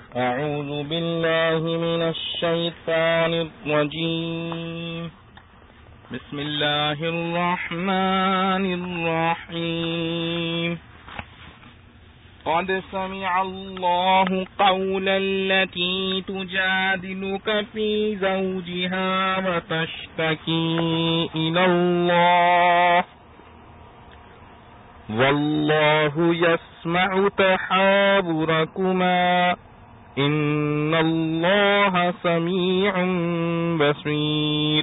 أعوذ بالله من الشيطان الرجيم. بسم الله الرحمن الرحيم. قد سمع الله قول التي تجادلك في زوجها وتشتكي إلى الله والله يسمع تحاوركما إن الله سميع بصير.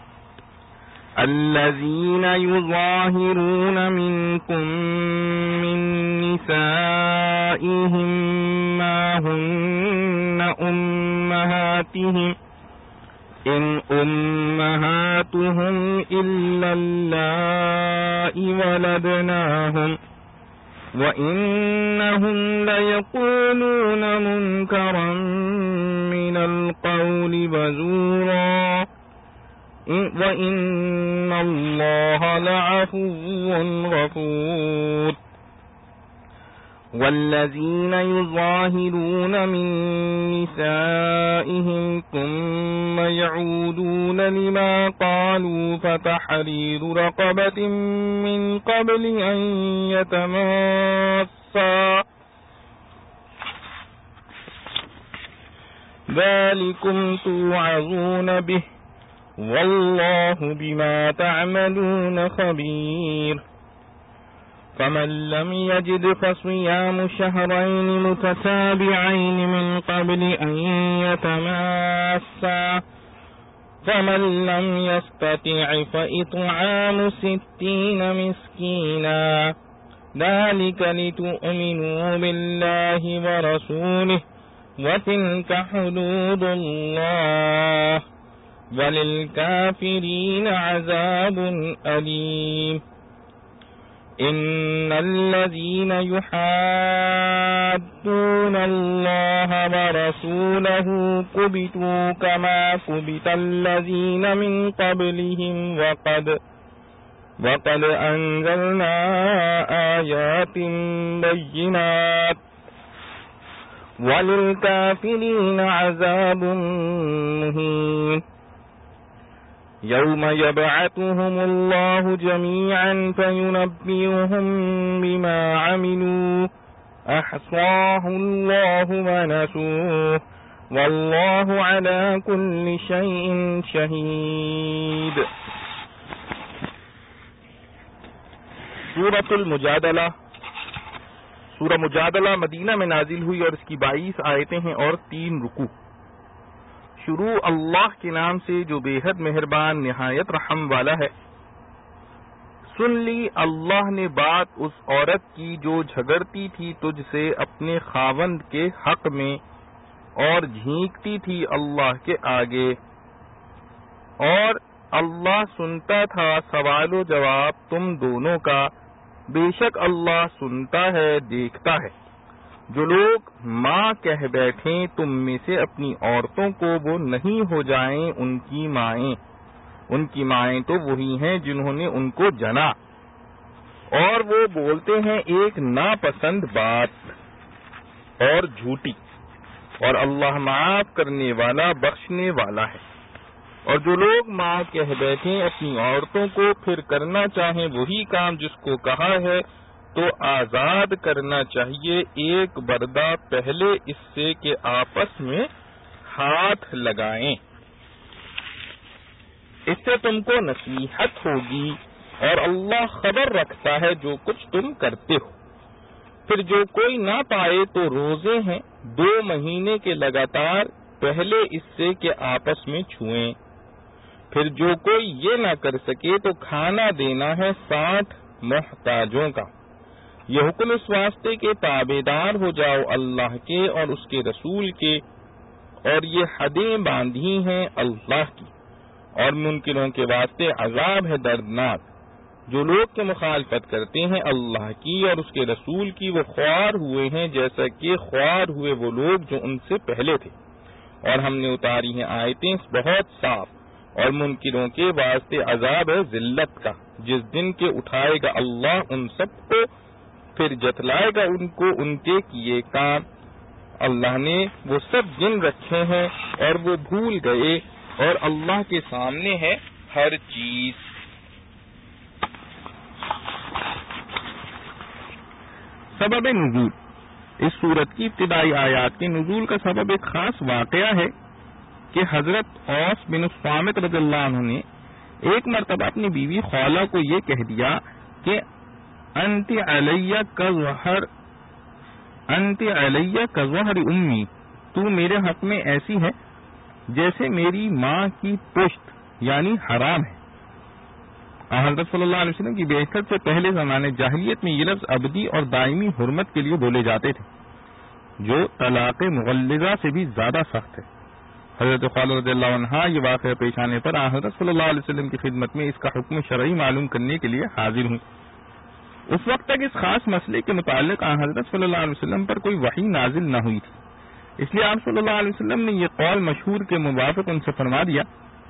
الذين يظاهرون منكم من نسائهم ما هن أمهاتهم إن أمهاتهم إلا اللائي ولدناهم وإنهم ليقولون منكرا من القول وزورا وإن الله لعفو غفور. والذين يظاهرون من نسائهم ثم يعودون لما قالوا فتحرير رقبة من قبل أن يتماسا ذلكم توعظون به والله بما تعملون خبير. فمن لم يجد فصيام شهرين متتابعين من قبل أن يتماسا فمن لم يستطع فإطعام 60 مسكينا ذلك لتؤمنوا بالله ورسوله وتلك حدود الله وللكافرين عذاب أليم. إن الذين يحادون الله ورسوله كبتوا كما كبت الذين من قبلهم وقد أنزلنا آيات بينات وللكافرين عذاب مهين. يوم يبعثهم الله جميعا فينبئهم بما عملوا أحصاه الله ونسوه والله على كل شيء شهيد. سورۃ المجادلہ. سورہ مجادلہ مدینہ میں نازل ہوئی اور اس کی 22 آیتیں ہیں اور 3 رکوع. شروع اللہ کے نام سے جو بے حد مہربان نہایت رحم والا ہے. سن لی اللہ نے بات اس عورت کی جو جھگڑتی تھی تجھ سے اپنے خاوند کے حق میں اور جھینکتی تھی اللہ کے آگے، اور اللہ سنتا تھا سوال و جواب تم دونوں کا، بے شک اللہ سنتا ہے دیکھتا ہے. جو لوگ ماں کہہ بیٹھیں تم میں سے اپنی عورتوں کو وہ نہیں ہو جائیں ان کی مائیں تو وہی ہیں جنہوں نے ان کو جنا، اور وہ بولتے ہیں ایک ناپسند بات اور جھوٹی، اور اللہ معاف کرنے والا بخشنے والا ہے. اور جو لوگ ماں کہہ بیٹھیں اپنی عورتوں کو پھر کرنا چاہیں وہی کام جس کو کہا ہے تو آزاد کرنا چاہیے ایک بردہ پہلے اس سے کہ آپس میں ہاتھ لگائیں، اس سے تم کو نصیحت ہوگی اور اللہ خبر رکھتا ہے جو کچھ تم کرتے ہو. پھر جو کوئی نہ پائے تو روزے ہیں 2 مہینے کے لگاتار پہلے اس سے کہ آپس میں چھوئیں. پھر جو کوئی یہ نہ کر سکے تو کھانا دینا ہے 60 محتاجوں کا. یہ حکم اس واسطے کے تابعدار ہو جاؤ اللہ کے اور اس کے رسول کے، اور یہ حدیں باندھی ہیں اللہ کی، اور منکروں کے واسطے عذاب ہے دردناک. جو لوگ کے مخالفت کرتے ہیں اللہ کی اور اس کے رسول کی وہ خوار ہوئے ہیں جیسا کہ خوار ہوئے وہ لوگ جو ان سے پہلے تھے. اور ہم نے اتاری ہیں آیتیں بہت صاف، اور منکروں کے واسطے عذاب ہے ذلت کا، جس دن کے اٹھائے گا اللہ ان سب کو، پھر جتلائے گا ان کو ان کے کیے کام. اللہ نے وہ سب گن رکھے ہیں اور وہ بھول گئے، اور اللہ کے سامنے ہے ہر چیز۔ سبب نزول، اس سورت کی ابتدائی آیات کے نزول کا سبب ایک خاص واقعہ ہے کہ حضرت اوس بن الصامت رضی اللہ عنہ نے ایک مرتبہ اپنی بیوی خولہ کو یہ کہہ دیا کہ انت علیہ کظہر امی، تو میرے حق میں ایسی ہے جیسے میری ماں کی پشت، یعنی حرام ہے۔ حضرت صلی اللہ علیہ وسلم کی بعثت سے پہلے زمانے جاہلیت میں یہ لفظ ابدی اور دائمی حرمت کے لیے بولے جاتے تھے، جو طلاق مغلظہ سے بھی زیادہ سخت ہے۔ حضرت خولہ رضی اللہ عنہا یہ واقعہ پیش آنے پر حضرت صلی اللہ علیہ وسلم کی خدمت میں اس کا حکم شرعی معلوم کرنے کے لیے حاضر ہوئی۔ اس وقت تک اس خاص مسئلے کے متعلق حضرت صلی اللہ علیہ وسلم پر کوئی وحی نازل نہ ہوئی تھی، اس لیے آپ صلی اللہ علیہ وسلم نے یہ قول مشہور کے موافق ان سے فرما دیا،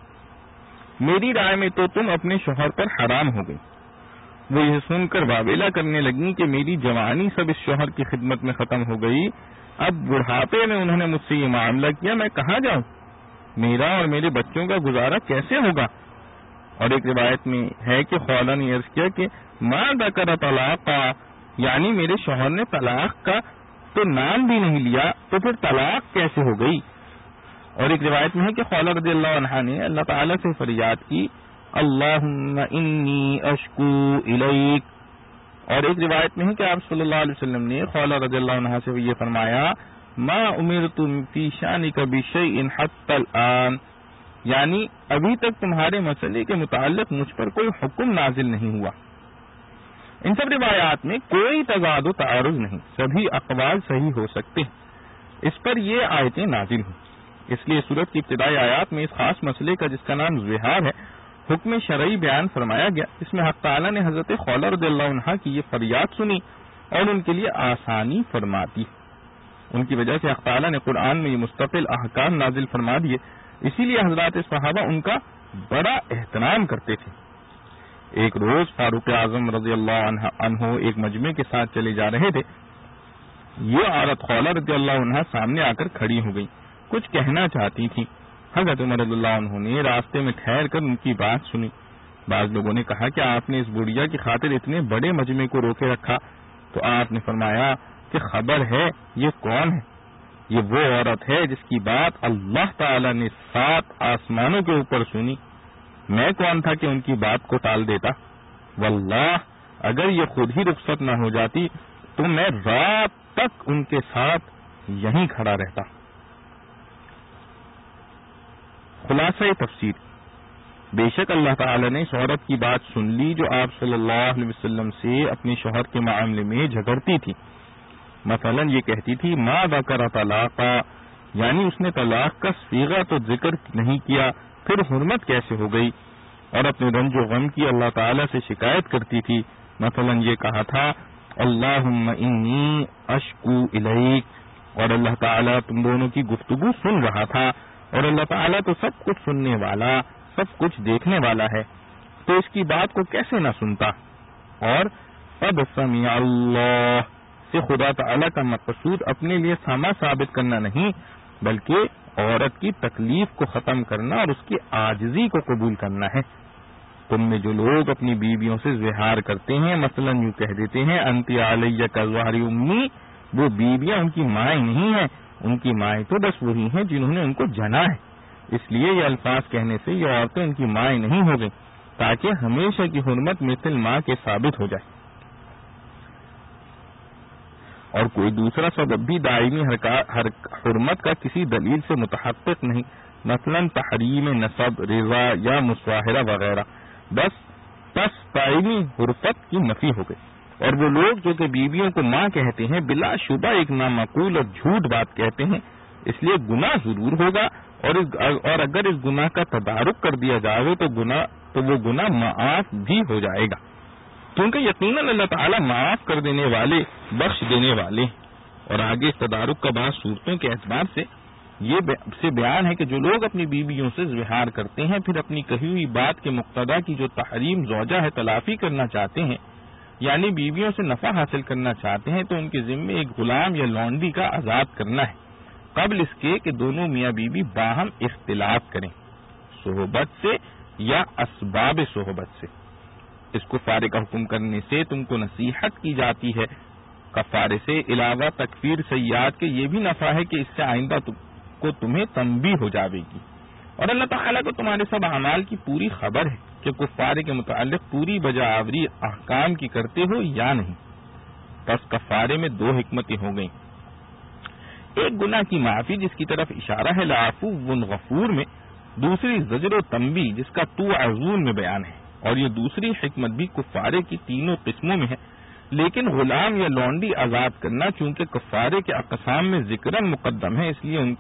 میری رائے میں تو تم اپنے شوہر پر حرام ہو گئی۔ وہ یہ سن کر واویلا کرنے لگیں کہ میری جوانی سب اس شوہر کی خدمت میں ختم ہو گئی، اب بڑھاپے میں انہوں نے مجھ سے یہ معاملہ کیا، میں کہاں جاؤں، میرا اور میرے بچوں کا گزارا کیسے ہوگا؟ اور ایک روایت میں ہے کہ خولہ نے عرض کیا کہ ما ذکر طلاقا، یعنی میرے شوہر نے طلاق کا تو نام بھی نہیں لیا، تو پھر طلاق کیسے ہو گئی؟ اور ایک روایت میں ہے کہ خولہ رضی اللہ عنہا نے اللہ تعالیٰ سے فریاد کی، اللہم انی اشکو الیک۔ اور ایک روایت میں ہے کہ آپ صلی اللہ علیہ وسلم نے خولہ رضی اللہ عنہا سے یہ فرمایا، ما امرت فی شانک بشیء حتی الآن، یعنی ابھی تک تمہارے مسئلے کے متعلق مجھ پر کوئی حکم نازل نہیں ہوا۔ ان سب روایات میں کوئی تضاد و تعارض نہیں، سبھی اقوال صحیح ہو سکتے ہیں۔ اس پر یہ آیتیں نازل ہوئی، اس لیے سورت کی ابتدائی آیات میں اس خاص مسئلے کا جس کا نام زہار ہے حکم شرعی بیان فرمایا گیا۔ اس میں حق تعالیٰ نے حضرت خولہ رضی اللہ عنہا کی یہ فریاد سنی اور ان کے لیے آسانی فرما دی۔ ان کی وجہ سے حق تعالیٰ نے قرآن میں یہ مستقل احکام نازل فرما دیے، اسی لیے حضرات صحابہ ان کا بڑا احترام کرتے تھے۔ ایک روز فاروق اعظم رضی اللہ عنہ ایک مجمع کے ساتھ چلے جا رہے تھے، یہ عورت خولہ رضی اللہ عنہا سامنے آ کر کھڑی ہو گئی، کچھ کہنا چاہتی تھی۔ حضرت عمر رضی اللہ عنہ نے راستے میں ٹھہر کر ان کی بات سنی۔ بعض لوگوں نے کہا کہ آپ نے اس بڑھیا کی خاطر اتنے بڑے مجمع کو روکے رکھا، تو آپ نے فرمایا کہ خبر ہے یہ کون ہے؟ یہ وہ عورت ہے جس کی بات اللہ تعالی نے 7 آسمانوں کے اوپر سنی۔ میں کون تھا کہ ان کی بات کو ٹال دیتا؟ واللہ اگر یہ خود ہی رخصت نہ ہو جاتی تو میں رات تک ان کے ساتھ یہیں کھڑا رہتا۔ خلاصہ تفسیر، بے شک اللہ تعالی نے اس عورت کی بات سن لی جو آپ صلی اللہ علیہ وسلم سے اپنے شوہر کے معاملے میں جھگڑتی تھی۔ مثلا یہ کہتی تھی ما ذکر طلاقا، یعنی اس نے طلاق کا صیغہ تو ذکر نہیں کیا، پھر حرمت کیسے ہو گئی؟ اور اپنے رنج و غم کی اللہ تعالی سے شکایت کرتی تھی۔ مثلا یہ کہا تھا اللہم انی اشکو الیک، اور اللہ تعالیٰ تم دونوں کی گفتگو سن رہا تھا، اور اللہ تعالیٰ تو سب کچھ سننے والا، سب کچھ دیکھنے والا ہے، تو اس کی بات کو کیسے نہ سنتا؟ اور قد سمع اللہ سے خدا تعالیٰ کا مقصود اپنے لیے سما ثابت کرنا نہیں، بلکہ عورت کی تکلیف کو ختم کرنا اور اس کی عاجزی کو قبول کرنا ہے۔ تم میں جو لوگ اپنی بیویوں سے زہار کرتے ہیں، مثلا یوں کہہ دیتے ہیں انت علیہ کظہر امی، وہ بیویاں ان کی مائیں نہیں ہیں، ان کی مائیں تو بس وہی ہیں جنہوں نے ان کو جنا ہے۔ اس لیے یہ الفاظ کہنے سے یہ عورتیں ان کی مائیں نہیں ہو گئیں، تاکہ ہمیشہ کی حرمت مثل ماں کے ثابت ہو جائے۔ اور کوئی دوسرا سبب بھی دائمی حرمت کا کسی دلیل سے متحقق نہیں، مثلا تحریم نسب، رضا یا مصاہرہ وغیرہ، بس دائمی حرمت کی نفی ہو گئی۔ اور وہ لوگ جو کہ بیویوں کو ماں کہتے ہیں بلا شبہ ایک نامعقول اور جھوٹ بات کہتے ہیں، اس لیے گناہ ضرور ہوگا، اور اگر اس گناہ کا تدارک کر دیا جائے تو وہ گناہ معاف بھی ہو جائے گا، کیونکہ یقیناً اللہ تعالیٰ معاف کر دینے والے، بخش دینے والے۔ اور آگے اس تدارک کا بعض صورتوں کے اعتبار سے یہ بیان ہے کہ جو لوگ اپنی بیویوں سے زہار کرتے ہیں، پھر اپنی کہی ہوئی بات کے مقتضا کی جو تحریم زوجہ ہے تلافی کرنا چاہتے ہیں، یعنی بیویوں سے نفع حاصل کرنا چاہتے ہیں تو ان کے ذمے ایک غلام یا لونڈی کا آزاد کرنا ہے قبل اس کے کہ دونوں میاں بیوی باہم اختلاط کریں، صحبت سے یا اسباب صحبت سے۔ اس کفارے کا حکم کرنے سے تم کو نصیحت کی جاتی ہے۔ کفارے سے علاوہ تکفیر سیئات کے یہ بھی نفع ہے کہ اس سے آئندہ کو تمہیں تنبیہ ہو جاوے گی، اور اللہ تعالیٰ کو تمہارے سب اعمال کی پوری خبر ہے کہ کفارے کے متعلق پوری بجاوری احکام کی کرتے ہو یا نہیں۔ پس کفارے میں دو حکمتیں ہو گئیں، ایک گناہ کی معافی جس کی طرف اشارہ ہے لعفو غفور میں، دوسری زجر و تنبیہ جس کا توعظون میں بیان ہے، اور یہ دوسری حکمت بھی کفارے کی تینوں قسموں میں ہے، لیکن غلام یا لونڈی آزاد کرنا چونکہ کفارے کے اقسام میں ذکرن مقدم ہے اس لیے اس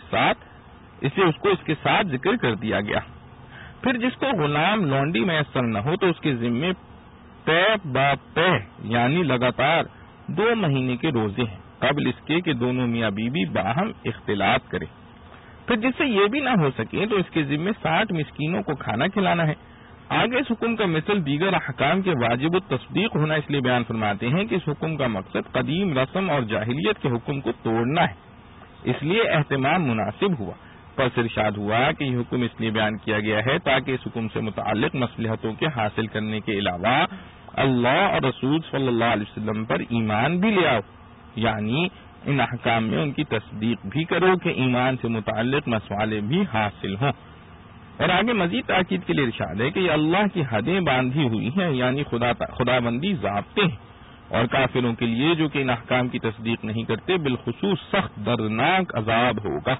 کو اس کے ساتھ ذکر کر دیا گیا۔ پھر جس کو غلام لونڈی میسر نہ ہو تو اس کے ذمے پے با پے یعنی لگاتار 2 مہینے کے روزے ہیں قبل اس کے کہ دونوں میاں بیوی باہم اختلاط کریں۔ پھر جس سے یہ بھی نہ ہو سکے تو اس کے ذمے 60 مسکینوں کو کھانا کھلانا ہے۔ آگے اس حکم کا مثل دیگر احکام کے واجب التصدیق ہونا اس لیے بیان فرماتے ہیں کہ اس حکم کا مقصد قدیم رسم اور جاہلیت کے حکم کو توڑنا ہے، اس لیے اہتمام مناسب ہوا۔ پس ارشاد ہوا کہ یہ حکم اس لیے بیان کیا گیا ہے تاکہ اس حکم سے متعلق مصلحتوں کے حاصل کرنے کے علاوہ اللہ اور رسول صلی اللہ علیہ وسلم پر ایمان بھی لے آؤ، یعنی ان احکام میں ان کی تصدیق بھی کرو کہ ایمان سے متعلق مسئلے بھی حاصل ہوں۔ اور آگے مزید تاکید کے لیے ارشاد ہے کہ یہ اللہ کی حدیں باندھی ہوئی ہیں، یعنی خدا بندی ضابطے ہیں، اور کافروں کے لیے جو کہ ان احکام کی تصدیق نہیں کرتے بالخصوص سخت دردناک عذاب ہوگا،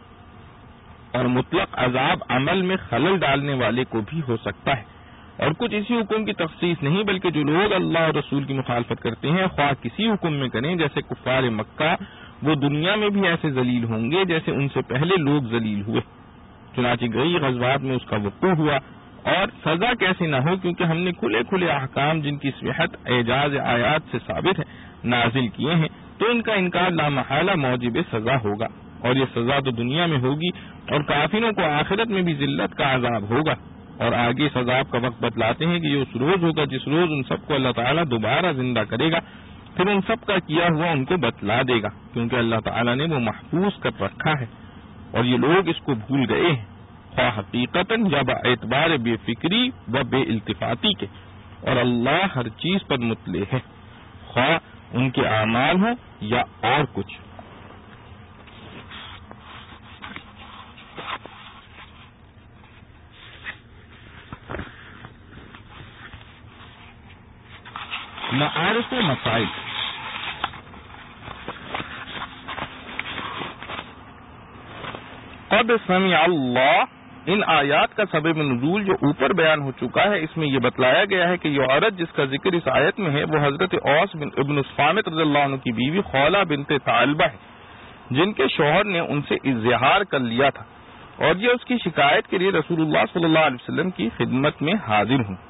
اور مطلق عذاب عمل میں خلل ڈالنے والے کو بھی ہو سکتا ہے۔ اور کچھ اسی حکم کی تخصیص نہیں بلکہ جو لوگ اللہ اور رسول کی مخالفت کرتے ہیں خواہ کسی حکم میں کریں، جیسے کفار مکہ، وہ دنیا میں بھی ایسے ذلیل ہوں گے جیسے ان سے پہلے لوگ ذلیل ہوئے۔ چنانچہ گئی غزوات میں اس کا وقوع ہوا، اور سزا کیسے نہ ہو کیونکہ ہم نے کھلے کھلے احکام جن کی صحت اعجاز آیات سے ثابت ہے نازل کیے ہیں، تو ان کا انکار لامحالہ موجب سزا ہوگا، اور یہ سزا تو دنیا میں ہوگی، اور کافروں کو آخرت میں بھی ذلت کا عذاب ہوگا۔ اور آگے اس عذاب کا وقت بتلاتے ہیں کہ یہ اس روز ہوگا جس روز ان سب کو اللہ تعالیٰ دوبارہ زندہ کرے گا، پھر ان سب کا کیا ہوا ان کو بتلا دے گا، کیونکہ اللہ تعالیٰ نے وہ محفوظ کر رکھا ہے، اور یہ لوگ اس کو بھول گئے ہیں، خواہ حقیقتاً یا باعتبار بے فکری و بے التفاتی کے، اور اللہ ہر چیز پر مطلع ہے، خواہ ان کے اعمال ہوں یا اور کچھ۔ معارف و مسائل۔ قد سمع اللہ، ان آیات کا سبب نزول جو اوپر بیان ہو چکا ہے اس میں یہ بتلایا گیا ہے کہ یہ عورت جس کا ذکر اس آیت میں ہے وہ حضرت اوس ابن الصامت رضی اللہ عنہ کی بیوی خولہ بنت ثعلبہ ہے، جن کے شوہر نے ان سے اظہار کر لیا تھا، اور یہ اس کی شکایت کے لیے رسول اللہ صلی اللہ علیہ وسلم کی خدمت میں حاضر ہوں۔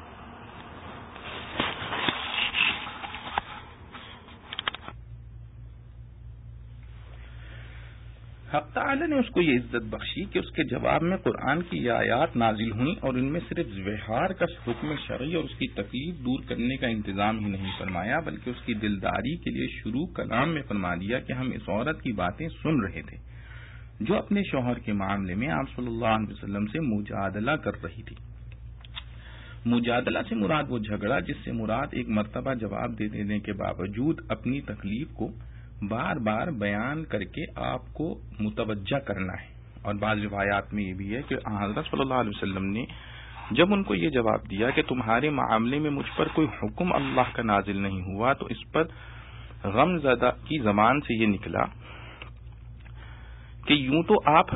حق تعالی نے اس کو یہ عزت بخشی کہ اس کے جواب میں قرآن کی یہ آیات نازل ہوئیں، اور ان میں صرف زہار کا حکم شرعی اور اس کی تکلیف دور کرنے کا انتظام ہی نہیں فرمایا بلکہ اس کی دلداری کے لیے شروع کلام میں فرما دیا کہ ہم اس عورت کی باتیں سن رہے تھے جو اپنے شوہر کے معاملے میں آپ صلی اللہ علیہ وسلم سے مجادلہ کر رہی تھی۔ مجادلہ سے مراد وہ جھگڑا جس سے مراد ایک مرتبہ جواب دے دینے کے باوجود اپنی تکلیف کو بار بار بیان کر کے آپ کو متوجہ کرنا ہے، اور بعض روایات میں یہ بھی ہے کہ حضرت صلی اللہ علیہ وسلم نے جب ان کو یہ جواب دیا کہ تمہارے معاملے میں مجھ پر کوئی حکم اللہ کا نازل نہیں ہوا، تو اس پر غم زدہ کی زبان سے یہ نکلا کہ یوں تو آپ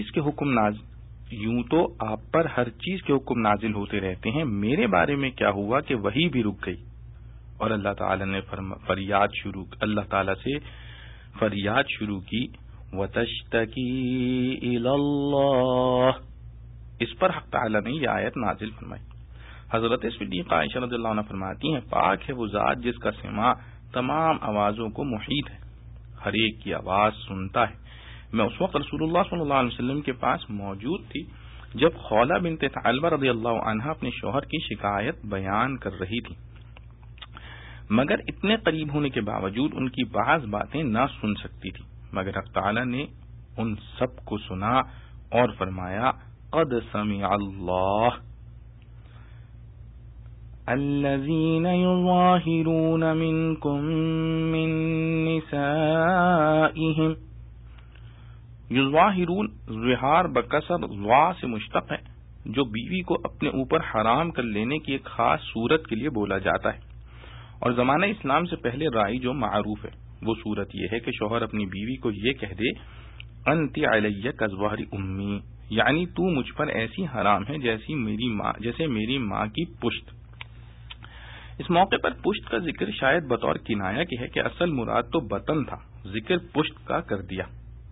پر ہر چیز کے حکم نازل ہوتے رہتے ہیں، میرے بارے میں کیا ہوا کہ وہی بھی رک گئی؟ اور اللہ تعالی نے اللہ تعالی سے فریاد شروع کی، وَتَشْتَكِي إِلَى اللَّهِ، اس پر حق تعالی نے یہ آیت نازل فرمائی۔ حضرت صدیقہ عائشہ رضی اللہ عنہ فرماتی ہیں، پاک ہے وہ ذات جس کا سماع تمام آوازوں کو محیط ہے، ہر ایک کی آواز سنتا ہے۔ میں اس وقت رسول اللہ صلی اللہ علیہ وسلم کے پاس موجود تھی جب خولہ بنت ثعلبہ رضی اللہ عنہا اپنے شوہر کی شکایت بیان کر رہی تھی۔ مگر اتنے قریب ہونے کے باوجود ان کی بعض باتیں نہ سن سکتی تھی، مگر حق تعالی نے ان سب کو سنا اور فرمایا قد سمع اللہ الذین یظاہرون منکم من نسائہم. یظاہرون ظہار بکسر ضا سے مشتق ہے، جو بیوی کو اپنے اوپر حرام کر لینے کی ایک خاص صورت کے لیے بولا جاتا ہے، اور زمانہ اسلام سے پہلے رائج جو معروف ہے وہ صورت یہ ہے کہ شوہر اپنی بیوی کو یہ کہہ دے انت علیہ کظہر امی، یعنی تو مجھ پر ایسی حرام ہے جیسے میری ماں کی پشت. اس موقع پر پشت کا ذکر شاید بطور کنایہ کے ہے کہ اصل مراد تو بطن تھا، ذکر پشت کا کر دیا.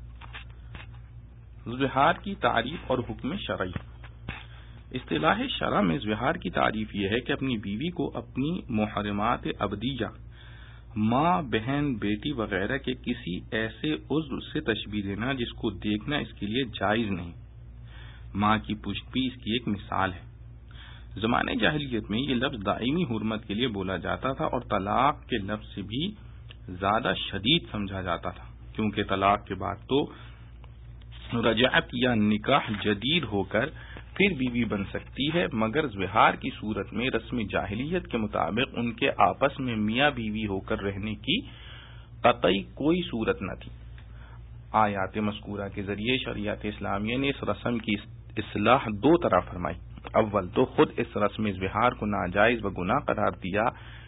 ظہار کی تعریف اور حکم شرعی. اصطلاح شرع میں ظہار کی تعریف یہ ہے کہ اپنی بیوی کو اپنی محرمات ابدیہ، ماں، بہن، بیٹی وغیرہ کے کسی ایسے عضو سے تشبیہ دینا جس کو دیکھنا اس کے لیے جائز نہیں. ماں کی پشت بھی اس کی ایک مثال ہے. زمانے جاہلیت میں یہ لفظ دائمی حرمت کے لیے بولا جاتا تھا اور طلاق کے لفظ سے بھی زیادہ شدید سمجھا جاتا تھا، کیونکہ طلاق کے بعد تو رجعت یا نکاح جدید ہو کر پھر بیوی بن سکتی ہے، مگر ظہار کی صورت میں رسم جاہلیت کے مطابق ان کے آپس میں میاں بیوی ہو کر رہنے کی قطعی کوئی صورت نہ تھی. آیات مذکورہ کے ذریعے شریعت اسلامیہ نے اس رسم کی اصلاح دو طرح فرمائی. اول تو خود اس رسم ظہار کو ناجائز و گناہ قرار دیا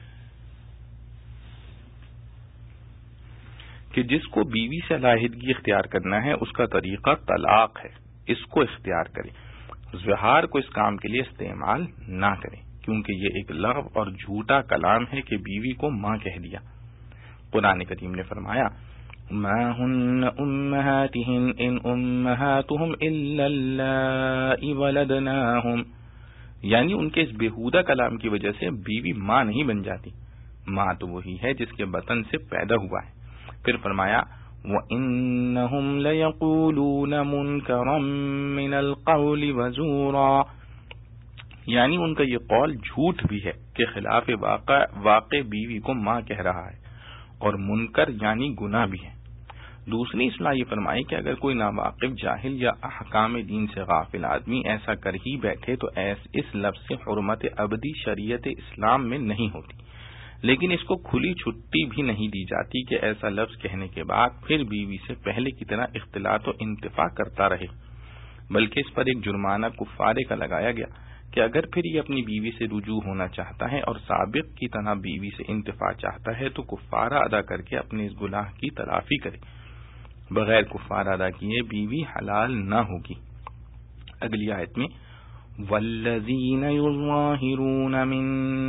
کہ جس کو بیوی سے علیحدگی اختیار کرنا ہے اس کا طریقہ طلاق ہے، اس کو اختیار کرے. ظہار کو اس کام کے لیے استعمال نہ کریں، کیونکہ یہ ایک لغو اور جھوٹا کلام ہے کہ بیوی کو ماں کہہ دیا. قرآن کریم نے فرمایا ما ہن امہاتہم ان امہاتہم الا اللائی ولدناہم، یعنی ان کے اس بیہودہ کلام کی وجہ سے بیوی ماں نہیں بن جاتی، ماں تو وہی ہے جس کے بطن سے پیدا ہوا ہے. پھر فرمایا وَإِنَّهُمْ لَيَقُولُونَ مُنْكَرًا مِنَ الْقَوْلِ وَزُورًا، یعنی ان کا یہ قول جھوٹ بھی ہے کہ خلاف واقع بیوی کو ماں کہہ رہا ہے، اور منکر یعنی گناہ بھی ہے. دوسری اصلاح یہ فرمائی کہ اگر کوئی ناواقف جاہل یا احکام دین سے غافل آدمی ایسا کر ہی بیٹھے تو اس لفظ سے حرمت ابدی شریعت اسلام میں نہیں ہوتی، لیکن اس کو کھلی چھٹی بھی نہیں دی جاتی کہ ایسا لفظ کہنے کے بعد پھر بیوی سے پہلے کی طرح اختلاط و انتفاع کرتا رہے، بلکہ اس پر ایک جرمانہ کفارے کا لگایا گیا کہ اگر پھر یہ اپنی بیوی سے رجوع ہونا چاہتا ہے اور سابق کی طرح بیوی سے انتفاع چاہتا ہے تو کفارہ ادا کر کے اپنے اس گناہ کی تلافی کرے. بغیر کفارہ ادا کیے بیوی حلال نہ ہوگی. اگلی آیت میں والذین یظاہرون من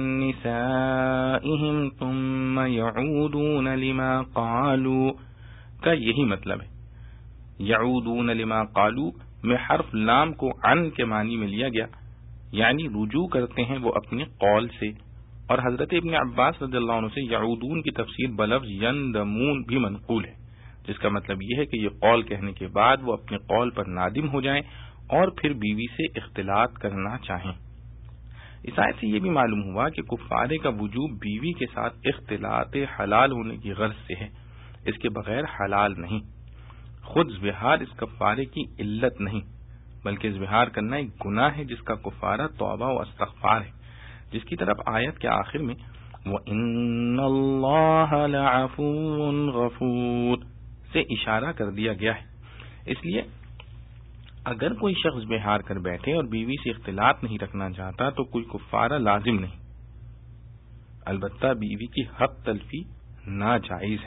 نسائہم ثم یعودون لما قالوا کا یہی مطلب ہے. یعودون لما قالوا میں حرف لام کو عن کے معنی میں لیا گیا، یعنی رجوع کرتے ہیں وہ اپنے قول سے. اور حضرت ابن عباس رضی اللہ عنہ سے یعودون کی تفسیر بلفظ یندمون بھی منقول ہے، جس کا مطلب یہ ہے کہ یہ قول کہنے کے بعد وہ اپنے قول پر نادم ہو جائیں اور پھر بیوی سے اختلاط کرنا چاہیں. اس آیت سے یہ بھی معلوم ہوا کہ کفارے کا وجوب بیوی کے ساتھ اختلاط حلال ہونے کی غرض سے ہے، اس کے بغیر حلال نہیں. خود ظہار اس کفارے کی علت نہیں، بلکہ ظہار کرنا ایک گناہ ہے جس کا کفارہ توبہ و استغفار ہے، جس کی طرف آیت کے آخر میں وَإِنَّ اللَّهَ لَعَفُوٌّ غَفُورٌ سے اشارہ کر دیا گیا ہے. اس لیے اگر کوئی شخص ظہار کر بیٹھے اور بیوی سے اختلاط نہیں رکھنا چاہتا تو کوئی کفارہ لازم نہیں، البتہ بیوی کی حق تلفی ناجائز ہے.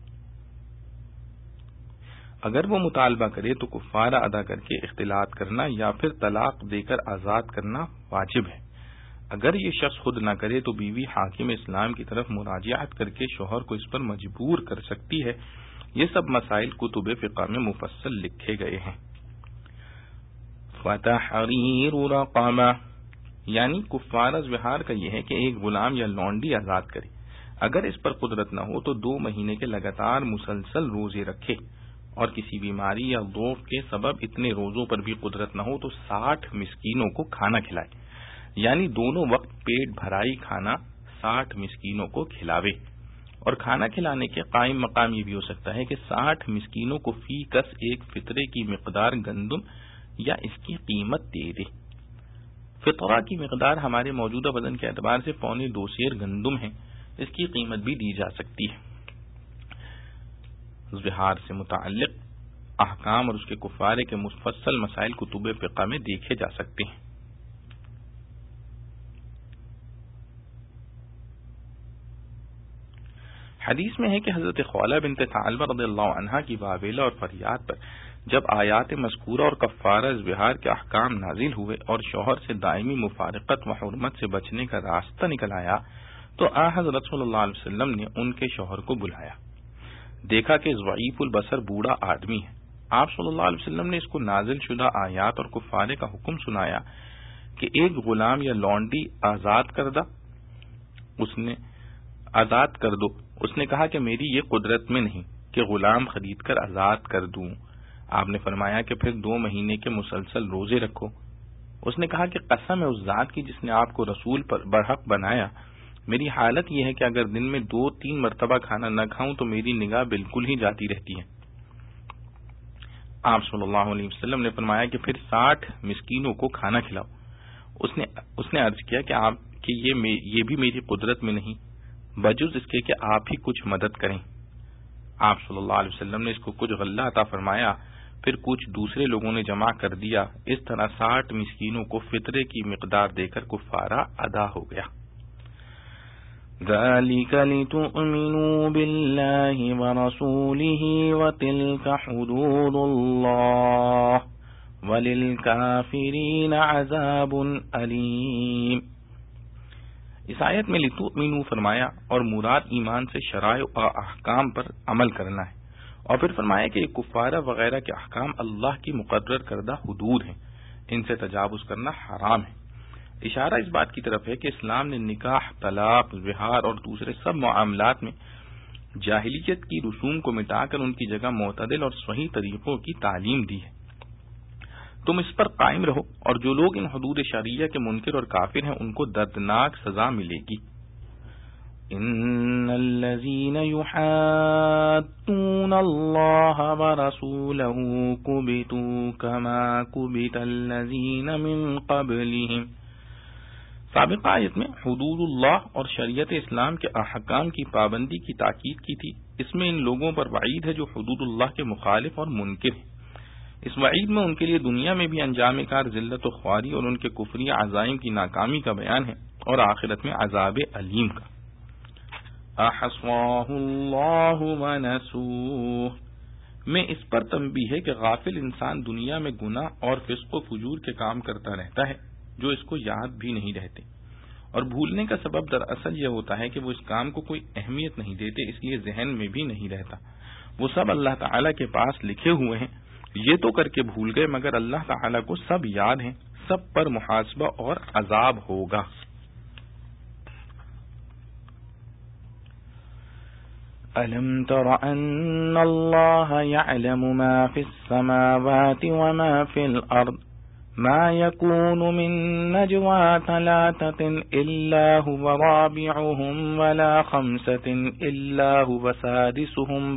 اگر وہ مطالبہ کرے تو کفارہ ادا کر کے اختلاط کرنا یا پھر طلاق دے کر آزاد کرنا واجب ہے. اگر یہ شخص خود نہ کرے تو بیوی حاکم اسلام کی طرف مراجعت کر کے شوہر کو اس پر مجبور کر سکتی ہے. یہ سب مسائل کتب فقہ میں مفصل لکھے گئے ہیں. فتحریر رقبہ یعنی کفارہ ظہار کا یہ ہے کہ ایک غلام یا لونڈی آزاد کرے. اگر اس پر قدرت نہ ہو تو 2 مہینے کے لگاتار مسلسل روزے رکھے، اور کسی بیماری یا ضعف کے سبب اتنے روزوں پر بھی قدرت نہ ہو تو 60 مسکینوں کو کھانا کھلائے، یعنی دونوں وقت پیٹ بھرائی کھانا 60 مسکینوں کو کھلاوے، اور کھانا کھلانے کے قائم مقام یہ بھی ہو سکتا ہے کہ 60 مسکینوں کو فی کس ایک فطرے کی مقدار گندم یا اس کی قیمت دے دے۔ فطرہ کی مقدار ہمارے موجودہ وزن کے اعتبار سے 2.25 سیر گندم ہے، اس کی قیمت بھی دی جا سکتی ہے۔ ظہار سے متعلق احکام اور اس کے کفارے کے مفصل مسائل کتب فقہ میں دیکھے جا سکتے ہیں۔ حدیث میں ہے کہ حضرت خولہ بنت ثعلبہ رضی اللہ عنہا کی واویلا اور فریاد پر جب آیات مذکورہ اور کفارہ ازدہار کے احکام نازل ہوئے اور شوہر سے دائمی مفارقت و حرمت سے بچنے کا راستہ نکل آیا تو حضرت صلی اللہ علیہ وسلم نے ان کے شوہر کو بلایا۔ دیکھا کہ ضعیف البصر بوڑھا آدمی ہے۔ آپ صلی اللہ علیہ وسلم نے اس کو نازل شدہ آیات اور کفارے کا حکم سنایا کہ ایک غلام یا لونڈی آزاد کر دو۔ اس نے کہا کہ میری یہ قدرت میں نہیں کہ غلام خرید کر آزاد کر دوں۔ آپ نے فرمایا کہ پھر 2 مہینے کے مسلسل روزے رکھو۔ اس نے کہا کہ قسم ہے اس ذات کی جس نے آپ کو رسول پر برحق بنایا، میری حالت یہ ہے کہ اگر دن میں 2-3 مرتبہ کھانا نہ کھاؤں تو میری نگاہ بالکل ہی جاتی رہتی ہے۔ آپ صلی اللہ علیہ وسلم نے فرمایا کہ پھر 60 مسکینوں کو کھانا کھلاؤ۔ اس نے عرض کیا کہ یہ بھی میری قدرت میں نہیں بجز اس کے کہ آپ ہی کچھ مدد کریں۔ آپ صلی اللہ علیہ وسلم نے اس کو کچھ غلہ عطا فرمایا، پھر کچھ دوسرے لوگوں نے جمع کر دیا۔ اس طرح 60 مسکینوں کو فطرے کی مقدار دے کر کفارہ ادا ہو گیا۔ ذَلِكَ لِتُؤْمِنُوا بِاللَّهِ وَرَسُولِهِ وَتِلْكَ حُدُودُ اللَّهِ وَلِلْكَافِرِينَ عَذَابٌ أَلِيمٌ۔ اس آیت میں لِتُؤْمِنُوا فرمایا اور مراد ایمان سے شرائع و احکام پر عمل کرنا ہے، اور پھر فرمایا کہ یہ کفارہ وغیرہ کے احکام اللہ کی مقرر کردہ حدود ہیں، ان سے تجاوز کرنا حرام ہے۔ اشارہ اس بات کی طرف ہے کہ اسلام نے نکاح، طلاق، ظہار اور دوسرے سب معاملات میں جاہلیت کی رسوم کو مٹا کر ان کی جگہ معتدل اور صحیح طریقوں کی تعلیم دی ہے۔ تم اس پر قائم رہو، اور جو لوگ ان حدود شرعیہ کے منکر اور کافر ہیں ان کو دردناک سزا ملے گی۔ ان الذين يحادون الله ورسوله كبتوا كما كبت الذين من قبلهم۔ سابقہ آیت میں حدود اللہ اور شریعت اسلام کے احکام کی پابندی کی تاکید کی تھی۔ اس میں ان لوگوں پر وعید ہے جو حدود اللہ کے مخالف اور منکر ہیں۔ اس وعید میں ان کے لیے دنیا میں بھی انجام کار ذلت و خواری اور ان کے کفری عزائم کی ناکامی کا بیان ہے، اور آخرت میں عذاب علیم کا۔ احصاہ اللہ ونسوہ میں اس پر تنبیہ ہے کہ غافل انسان دنیا میں گناہ اور فسق و فجور کے کام کرتا رہتا ہے جو اس کو یاد بھی نہیں رہتے، اور بھولنے کا سبب دراصل یہ ہوتا ہے کہ وہ اس کام کو کوئی اہمیت نہیں دیتے، اس لیے ذہن میں بھی نہیں رہتا۔ وہ سب اللہ تعالی کے پاس لکھے ہوئے ہیں، یہ تو کر کے بھول گئے مگر اللہ تعالی کو سب یاد ہیں، سب پر محاسبہ اور عذاب ہوگا۔ أَلَمْ تَرَ أَنَّ اللَّهَ يَعْلَمُ مَا فِي السَّمَاوَاتِ وَمَا فِي الْأَرْضِ مَا يَكُونُ مِن نَّجْوَىٰ ثَلَاثَةٍ إِلَّا هُوَ رَابِعُهُمْ وَلَا خَمْسَةٍ إِلَّا هُوَ سَادِسُهُمْ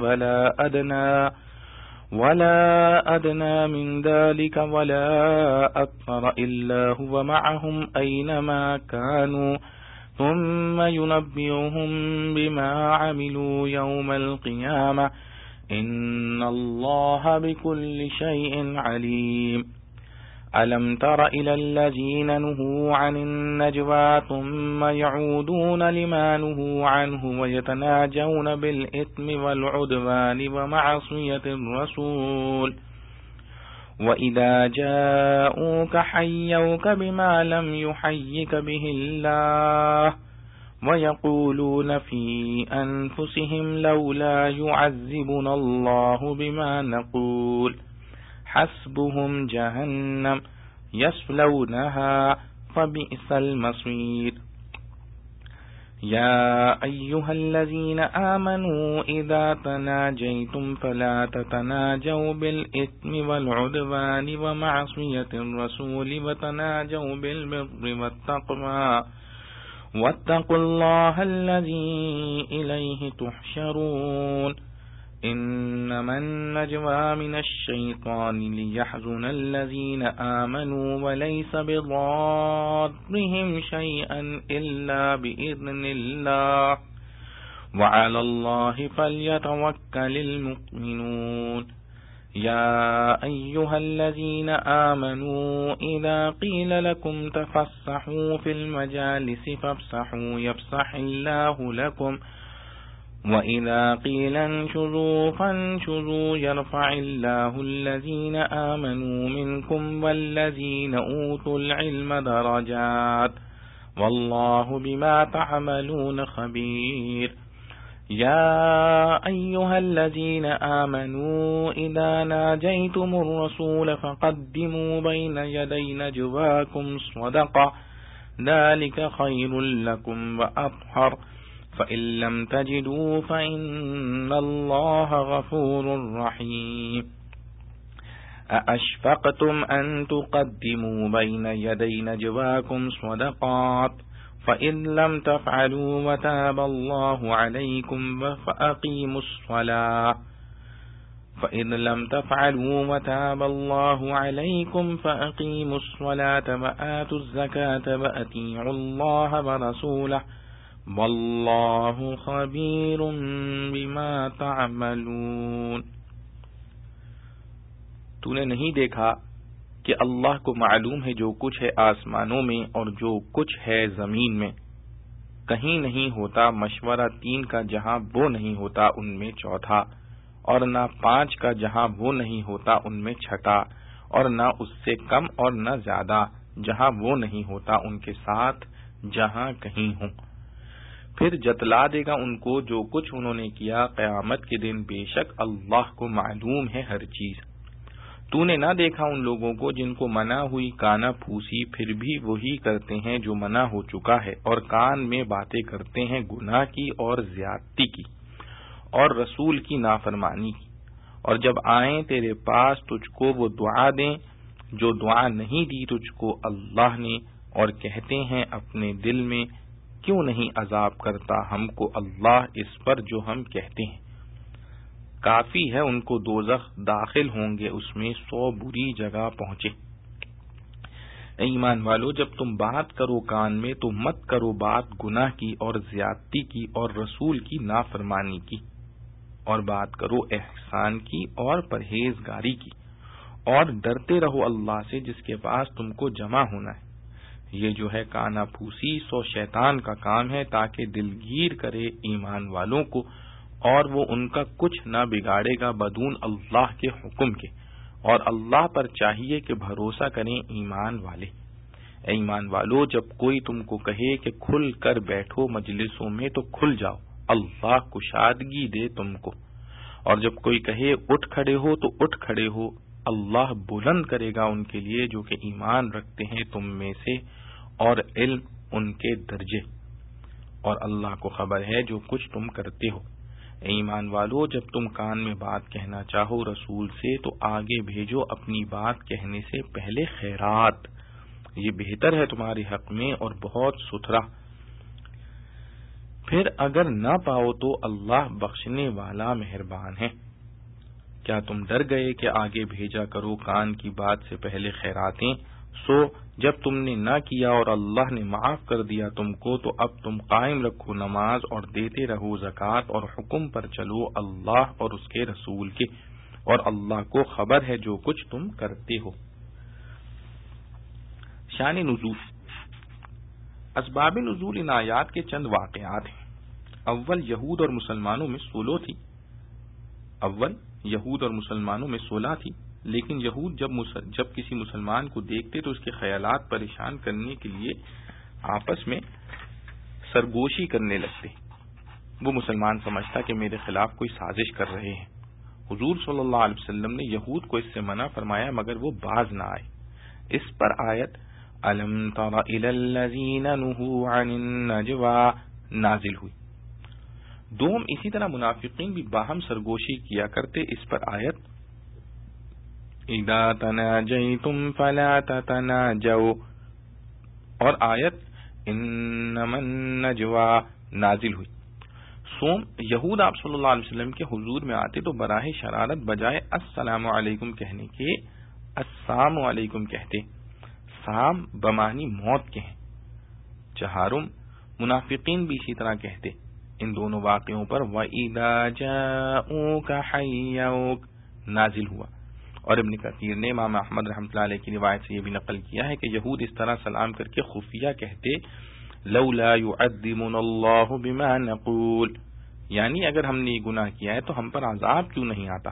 ولا أدنى من ذلك ولا أكثر إلا هو معهم أينما كانوا ثم ينبئهم بما عملوا يوم القيامة إن الله بكل شيء عليم ألم تر إلى الذين نهوا عن النجوى ثم يعودون لما نهوا عنه ويتناجون بالإثم والعدوان ومعصية الرسول وإذا جاءوك حيوك بما لم يحيك به الله ويقولون في أنفسهم لولا يعذبنا الله بما نقول حسبهم جهنم يصلونها فبئس المصير يا أيها الذين آمنوا إذا تناجيتم فلا تتناجوا بالإثم والعدوان ومعصية الرسول وتناجوا بالبر والتقوى واتقوا الله الذي إليه تحشرون إنما النجوى من الشيطان ليحزن الذين آمنوا وليس بضارهم شيئا إلا بإذن الله وعلى الله فليتوكل المؤمنون يا أيها الذين آمنوا إذا قيل لكم تفسحوا في المجالس فافسحوا يفسح الله لكم وإذا قيل انشزوا فانشزوا يرفع الله الذين آمنوا منكم والذين أوتوا العلم درجات والله بما تعملون خبير يا أيها الذين آمنوا إذا ناجيتم الرسول فقدموا بين يدي نجواكم صدقة ذلك خير لكم وأطهر فإن لم تجدوا فإن الله غفور رحيم أأشفقتم أن تقدموا بين يدي نجواكم صدقات فإن لم تفعلوا وتاب الله عليكم فأقيموا الصلاة فإن لم تفعلوا وتاب الله عليكم فأقيموا الصلاة وآتوا الزكاة وأطيعوا الله ورسوله واللہ خبیر بما تعملون۔ تو نے نہیں دیکھا کہ اللہ کو معلوم ہے جو کچھ ہے آسمانوں میں اور جو کچھ ہے زمین میں، کہیں نہیں ہوتا مشورہ 3 کا جہاں وہ نہیں ہوتا ان میں چوتھا، اور نہ 5 کا جہاں وہ نہیں ہوتا ان میں چھٹا، اور نہ اس سے کم اور نہ زیادہ جہاں وہ نہیں ہوتا ان کے ساتھ جہاں کہیں ہوں۔ پھر جتلا دے گا ان کو جو کچھ انہوں نے کیا قیامت کے دن، بے شک اللہ کو معلوم ہے ہر چیز۔ تو نے نہ دیکھا ان لوگوں کو جن کو منع ہوئی کانا پھوسی پھر بھی وہی کرتے ہیں جو منع ہو چکا ہے، اور کان میں باتیں کرتے ہیں گناہ کی اور زیادتی کی اور رسول کی نافرمانی کی، اور جب آئیں تیرے پاس تجھ کو وہ دعا دیں جو دعا نہیں دی تجھ کو اللہ نے، اور کہتے ہیں اپنے دل میں کیوں نہیں عذاب کرتا ہم کو اللہ اس پر جو ہم کہتے ہیں۔ کافی ہے ان کو دوزخ، داخل ہوں گے اس میں 100 بری جگہ پہنچے۔ اے ایمان والو، جب تم بات کرو کان میں تو مت کرو بات گناہ کی اور زیادتی کی اور رسول کی نافرمانی کی، اور بات کرو احسان کی اور پرہیزگاری کی، اور ڈرتے رہو اللہ سے جس کے پاس تم کو جمع ہونا ہے۔ یہ جو ہے کانا پھوسی سو شیطان کا کام ہے تاکہ دلگیر کرے ایمان والوں کو، اور وہ ان کا کچھ نہ بگاڑے گا بدون اللہ کے حکم کے، اور اللہ پر چاہیے کہ بھروسہ کریں ایمان والے۔ اے ایمان والو، جب کوئی تم کو کہے کہ کھل کر بیٹھو مجلسوں میں تو کھل جاؤ، اللہ کشادگی دے تم کو، اور جب کوئی کہے اٹھ کھڑے ہو تو اٹھ کھڑے ہو، اللہ بلند کرے گا ان کے لیے جو کہ ایمان رکھتے ہیں تم میں سے، اور علم ان کے درجے، اور اللہ کو خبر ہے جو کچھ تم کرتے ہو۔ اے ایمان والو، جب تم کان میں بات کہنا چاہو رسول سے تو آگے بھیجو اپنی بات کہنے سے پہلے خیرات، یہ بہتر ہے تمہارے حق میں اور بہت ستھرا۔ پھر اگر نہ پاؤ تو اللہ بخشنے والا مہربان ہے۔ کیا تم ڈر گئے کہ آگے بھیجا کرو کان کی بات سے پہلے خیراتیں؟ سو جب تم نے نہ کیا اور اللہ نے معاف کر دیا تم کو، تو اب تم قائم رکھو نماز اور دیتے رہو زکوٰۃ، اور حکم پر چلو اللہ اور اس کے رسول کے، اور اللہ کو خبر ہے جو کچھ تم کرتے ہو۔ شان نزول۔ اسباب نزول ان آیات کے چند واقعات ہیں۔ اول یہود اور مسلمانوں میں 16 تھی، لیکن یہود جب کسی مسلمان کو دیکھتے تو اس کے خیالات پریشان کرنے کے لیے آپس میں سرگوشی کرنے لگتے۔ وہ مسلمان سمجھتا کہ میرے خلاف کوئی سازش کر رہے ہیں۔ حضور صلی اللہ علیہ وسلم نے یہود کو اس سے منع فرمایا مگر وہ باز نہ آئے۔ اس پر آیت الم تر الی الذین نہوا عن النجوى نازل ہوئی۔ دوم اسی طرح منافقین بھی باہم سرگوشی کیا کرتے۔ اس پر آیت اذا تناجیتم فلا تتناجوا، اور آیت انما النجوا نازل ہوئی۔ سوم یہود آپ صلی اللہ علیہ وسلم کے حضور میں آتے تو براہ شرارت بجائے السلام علیکم کہنے کے السلام علیکم کہتے۔ سام بمانی موت کے ہیں۔ چہارم منافقین بھی اسی طرح کہتے۔ ان دونوں واقعوں پر وَإِذَا جَاءُوكَ حَيَّوْكَ نازل ہوا۔ اور ابن کثیر نے امام احمد رحمۃ اللہ علیہ کی روایت سے یہ بھی نقل کیا ہے کہ یہود اس طرح سلام کر کے خفیہ کہتے لولا يعذبنا اللہ بما نقول، یعنی اگر ہم نے یہ گناہ کیا ہے تو ہم پر عذاب کیوں نہیں آتا۔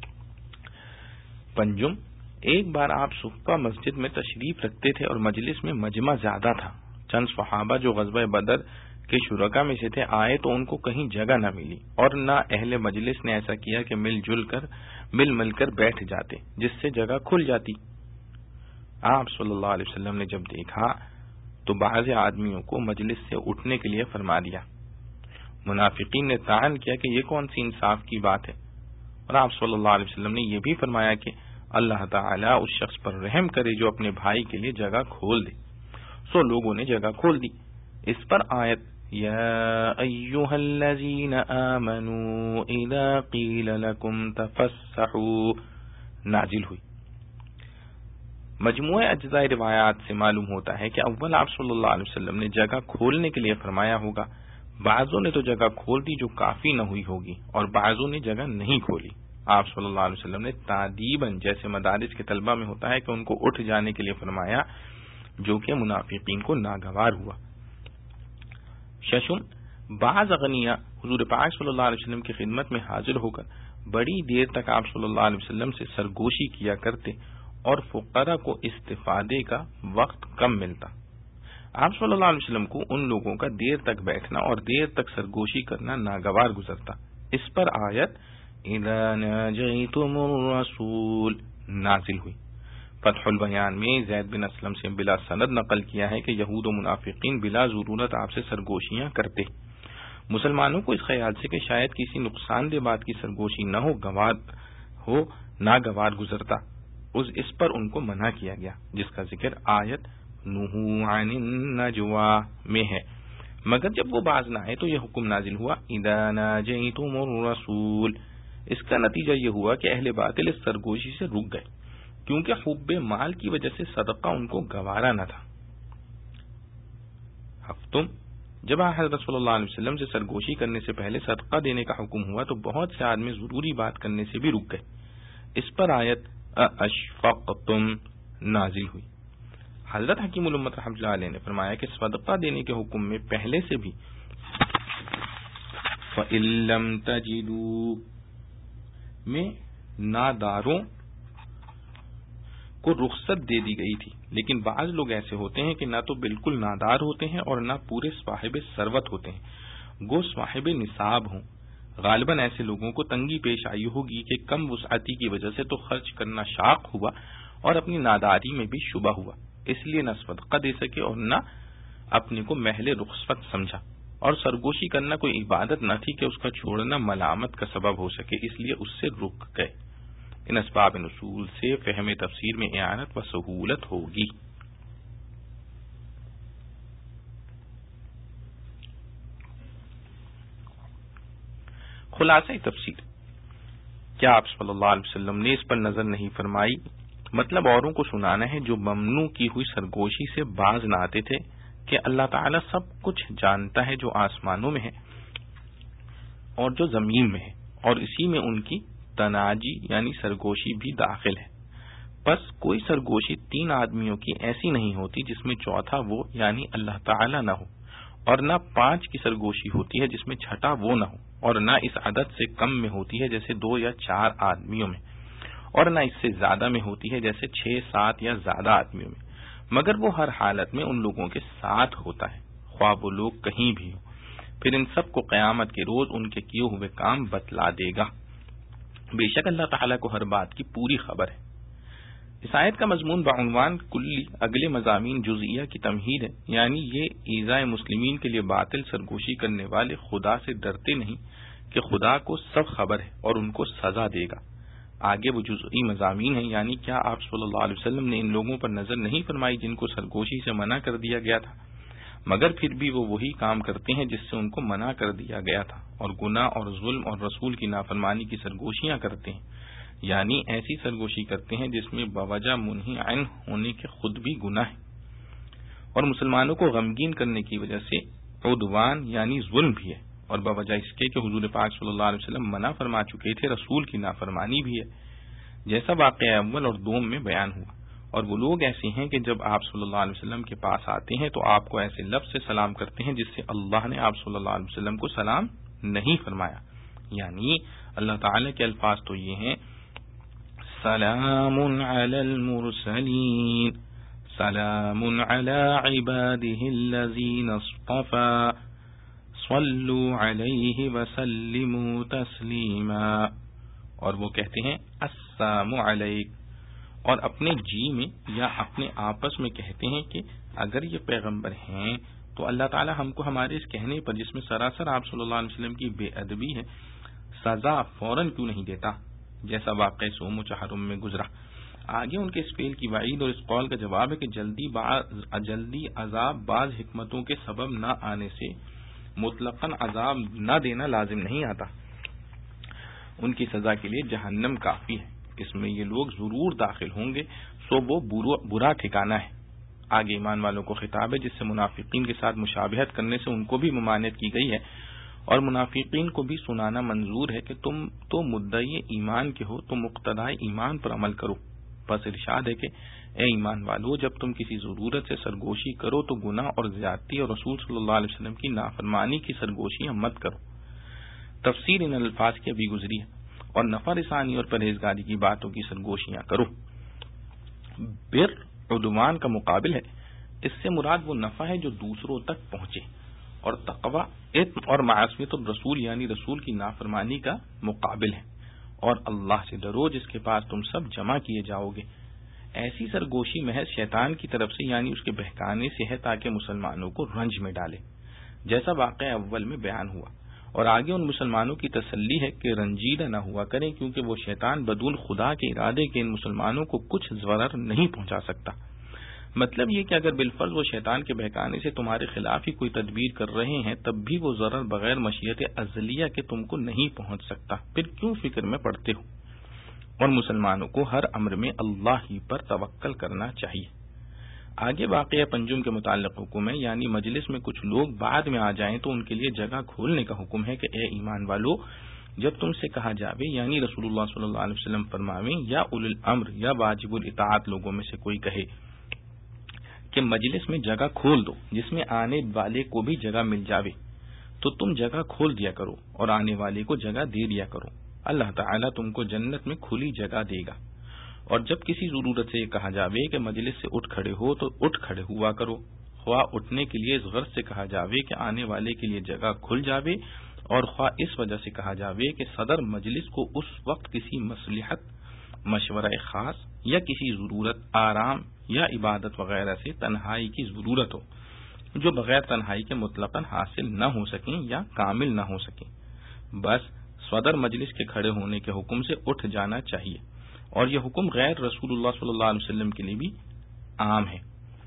پنجم، ایک بار آپ صفہ مسجد میں تشریف رکھتے تھے اور مجلس میں مجمع زیادہ تھا۔ چند صحابہ جو غزوہ بدر کے شرکا میں سے تھے آئے تو ان کو کہیں جگہ نہ ملی، اور نہ اہل مجلس نے ایسا کیا کہ مل مل کر بیٹھ جاتے جس سے جگہ کھل جاتی۔ آپ صلی اللہ علیہ وسلم نے جب دیکھا تو بعض آدمیوں کو مجلس سے اٹھنے کے لیے فرما دیا۔ منافقین نے طعن کیا کہ یہ کون سی انصاف کی بات ہے، اور آپ صلی اللہ علیہ وسلم نے یہ بھی فرمایا کہ اللہ تعالیٰ اس شخص پر رحم کرے جو اپنے بھائی کے لیے جگہ کھول دے۔ سو لوگوں نے جگہ کھول دی۔ اس پر آیت یا ایھا الذین آمنوا اذا قیل لکم تفسحوا نازل ہوئی۔ مجموعہ اجزاء روایات سے معلوم ہوتا ہے کہ اول آپ صلی اللہ علیہ وسلم نے جگہ کھولنے کے لیے فرمایا ہوگا، بعضوں نے تو جگہ کھول دی جو کافی نہ ہوئی ہوگی، اور بعضوں نے جگہ نہیں کھولی۔ آپ صلی اللہ علیہ وسلم نے تعدیباً، جیسے مدارس کے طلبہ میں ہوتا ہے کہ ان کو اٹھ جانے کے لیے فرمایا، جو کہ منافقین کو ناگوار ہوا۔ ششم، بعض اغنیاء حضور پاک صلی اللہ علیہ وسلم کی خدمت میں حاضر ہو کر بڑی دیر تک آپ صلی اللہ علیہ وسلم سے سرگوشی کیا کرتے، اور فقراء کو استفادے کا وقت کم ملتا۔ آپ صلی اللہ علیہ وسلم کو ان لوگوں کا دیر تک بیٹھنا اور دیر تک سرگوشی کرنا ناگوار گزرتا۔ اس پر آیت اذا ناجیتم الرسول نازل ہوئی۔ فتح البیان میں زید بن اسلم سے بلا سند نقل کیا ہے کہ یہود و منافقین بلا ضرورت آپ سے سرگوشیاں کرتے۔ مسلمانوں کو اس خیال سے کہ شاید کسی نقصان دہ بات کی سرگوشی نہ ہو ناگوار گزرتا، اس پر ان کو منع کیا گیا، جس کا ذکر آیت نہوا عن النجوا میں ہے۔ مگر جب وہ باز نہ آئے تو یہ حکم نازل ہوا اذا ناجیتم الرسول۔ اس کا نتیجہ یہ ہوا کہ اہل باطل اس سرگوشی سے رک گئے، کیونکہ حب مال کی وجہ سے صدقہ ان کو گوارا نہ تھا۔ ہفتم، جب حضرت صلی اللہ علیہ وسلم سے سرگوشی کرنے سے پہلے صدقہ دینے کا حکم ہوا تو بہت سے آدمی ضروری بات کرنے سے بھی رک گئے۔ اس پر آیت اشفقتم نازل ہوئی۔ حضرت حکیم الامت رحمۃ اللہ علیہ نے فرمایا کہ صدقہ دینے کے حکم میں پہلے سے بھی فَإِن لَّمْ تَجِدُوا میں ناداروں کو رخصت دے دی گئی تھی، لیکن بعض لوگ ایسے ہوتے ہیں کہ نہ تو بالکل نادار ہوتے ہیں اور نہ پورے صاحب ثروت ہوتے ہیں، گو صاحب نصاب ہوں۔ غالباً ایسے لوگوں کو تنگی پیش آئی ہوگی کہ کم وسعتی کی وجہ سے تو خرچ کرنا شاق ہوا اور اپنی ناداری میں بھی شبہ ہوا، اس لیے نہ صدقہ دے سکے اور نہ اپنے کو محل رخصت سمجھا، اور سرگوشی کرنا کوئی عبادت نہ تھی کہ اس کا چھوڑنا ملامت کا سبب ہو سکے، اس لیے اس سے رک گئے۔ ان اسباب نزول سے فہم تفسیر میں اعانت و سہولت ہوگی۔ خلاصہ تفسیر، کیا آپ صلی اللہ علیہ وسلم نے اس پر نظر نہیں فرمائی؟ مطلب اوروں کو سنانا ہے جو ممنوع کی ہوئی سرگوشی سے باز نہ آتے تھے کہ اللہ تعالیٰ سب کچھ جانتا ہے جو آسمانوں میں ہے اور جو زمین میں ہے، اور اسی میں ان کی تناجی یعنی سرگوشی بھی داخل ہے۔ بس کوئی سرگوشی 3 آدمیوں کی ایسی نہیں ہوتی جس میں چوتھا وہ یعنی اللہ تعالیٰ نہ ہو، اور نہ 5 کی سرگوشی ہوتی ہے جس میں چھٹا وہ نہ ہو، اور نہ اس عدد سے کم میں ہوتی ہے جیسے 2 یا 4 آدمیوں میں، اور نہ اس سے زیادہ میں ہوتی ہے جیسے 6, 7 یا زیادہ آدمیوں میں، مگر وہ ہر حالت میں ان لوگوں کے ساتھ ہوتا ہے، خواہ وہ لوگ کہیں بھی ہوں۔ پھر ان سب کو قیامت کے روز ان کے کیے ہوئے کام بتلا دے گا۔ بے شک اللہ تعالیٰ کو ہر بات کی پوری خبر ہے۔ اس آیت کا مضمون بعنوان کلی اگلے مضامین جزئیہ کی تمہید ہے، یعنی یہ ایذاء مسلمین کے لیے باطل سرگوشی کرنے والے خدا سے ڈرتے نہیں کہ خدا کو سب خبر ہے اور ان کو سزا دے گا۔ آگے وہ جزئی مضامین ہیں، یعنی کیا آپ صلی اللہ علیہ وسلم نے ان لوگوں پر نظر نہیں فرمائی جن کو سرگوشی سے منع کر دیا گیا تھا؟ مگر پھر بھی وہ وہی کام کرتے ہیں جس سے ان کو منع کر دیا گیا تھا، اور گناہ اور ظلم اور رسول کی نافرمانی کی سرگوشیاں کرتے ہیں، یعنی ایسی سرگوشی کرتے ہیں جس میں بوجہ منہی عنہ ہونے کے خود بھی گناہ ہے، اور مسلمانوں کو غمگین کرنے کی وجہ سے عدوان یعنی ظلم بھی ہے، اور بوجہ اس کے کہ حضور پاک صلی اللہ علیہ وسلم منع فرما چکے تھے رسول کی نافرمانی بھی ہے، جیسا واقعہ اول اور دوم میں بیان ہوا۔ اور وہ لوگ ایسے ہیں کہ جب آپ صلی اللہ علیہ وسلم کے پاس آتے ہیں تو آپ کو ایسے لفظ سے سلام کرتے ہیں جس سے اللہ نے آپ صلی اللہ علیہ وسلم کو سلام نہیں فرمایا، یعنی اللہ تعالی کے الفاظ تو یہ ہیں سلام علی المرسلین، سلام علی عباده الذین اصطفى صلوا علیہ وسلموا تسلیما، اور وہ کہتے ہیں السلام علیک، اور اپنے جی میں یا اپنے آپس میں کہتے ہیں کہ اگر یہ پیغمبر ہیں تو اللہ تعالی ہم کو ہمارے اس کہنے پر جس میں سراسر آپ صلی اللہ علیہ وسلم کی بے ادبی ہے سزا فوراً کیوں نہیں دیتا، جیسا واقع صوم و چہرم میں گزرا۔ آگے ان کے اس فعل کی وعید اور اس قول کا جواب ہے کہ جلدی عذاب بعض حکمتوں کے سبب نہ آنے سے مطلقاً عذاب نہ دینا لازم نہیں آتا، ان کی سزا کے لیے جہنم کافی ہے، اس میں یہ لوگ ضرور داخل ہوں گے، سو وہ برا ٹھکانہ ہے۔ آگے ایمان والوں کو خطاب ہے جس سے منافقین کے ساتھ مشابہت کرنے سے ان کو بھی ممانعت کی گئی ہے، اور منافقین کو بھی سنانا منظور ہے کہ تم تو مدعی ایمان کے ہو تو مقتضائے ایمان پر عمل کرو۔ بس ارشاد ہے کہ اے ایمان والو، جب تم کسی ضرورت سے سرگوشی کرو تو گناہ اور زیادتی اور رسول صلی اللہ علیہ وسلم کی نافرمانی کی سرگوشیاں مت کرو۔ تفسیر ان الفاظ کی ابھی گزری ہے، اور نفع رسانی اور پرہیزگاری کی باتوں کی سرگوشیاں کرو۔ بر عدوان کا مقابل ہے، اس سے مراد وہ نفع ہے جو دوسروں تک پہنچے، اور تقوی اثم اور معصیت الرسول یعنی رسول کی نافرمانی کا مقابل ہے، اور اللہ سے ڈرو جس کے پاس تم سب جمع کیے جاؤ گے۔ ایسی سرگوشی محض شیطان کی طرف سے یعنی اس کے بہکانے سے ہے تاکہ مسلمانوں کو رنج میں ڈالے، جیسا واقعہ اول میں بیان ہوا، اور آگے ان مسلمانوں کی تسلی ہے کہ رنجیدہ نہ ہوا کریں کیونکہ وہ شیطان بدون خدا کے ارادے کے ان مسلمانوں کو کچھ ضرر نہیں پہنچا سکتا۔ مطلب یہ کہ اگر بالفرض وہ شیطان کے بہکانے سے تمہارے خلاف ہی کوئی تدبیر کر رہے ہیں تب بھی وہ ضرر بغیر مشیت ازلیہ کے تم کو نہیں پہنچ سکتا، پھر کیوں فکر میں پڑتے ہو؟ اور مسلمانوں کو ہر امر میں اللہ ہی پر توکل کرنا چاہیے۔ آگے واقعہ پنجم کے متعلق حکم ہے، یعنی مجلس میں کچھ لوگ بعد میں آ جائیں تو ان کے لیے جگہ کھولنے کا حکم ہے کہ اے ایمان والو، جب تم سے کہا جاوے یعنی رسول اللہ صلی اللہ علیہ وسلم فرماویں یا اولو الامر یا واجب الاطاعت لوگوں میں سے کوئی کہے کہ مجلس میں جگہ کھول دو جس میں آنے والے کو بھی جگہ مل جاوے، تو تم جگہ کھول دیا کرو اور آنے والے کو جگہ دے دیا کرو، اللہ تعالیٰ تم کو جنت میں کھلی جگہ دے گا۔ اور جب کسی ضرورت سے یہ کہا جاوے کہ مجلس سے اٹھ کھڑے ہو تو اٹھ کھڑے ہوا کرو، خواہ اٹھنے کے لیے اس غرض سے کہا جاوے کہ آنے والے کے لیے جگہ کھل جاوے، اور خواہ اس وجہ سے کہا جاوے کہ صدر مجلس کو اس وقت کسی مصلحت، مشورہ خاص یا کسی ضرورت، آرام یا عبادت وغیرہ سے تنہائی کی ضرورت ہو جو بغیر تنہائی کے مطلقاً حاصل نہ ہو سکیں یا کامل نہ ہو سکیں، بس صدر مجلس کے کھڑے ہونے کے حکم سے اٹھ جانا چاہیے، اور یہ حکم غیر رسول اللہ صلی اللہ علیہ وسلم کے لیے بھی عام ہے۔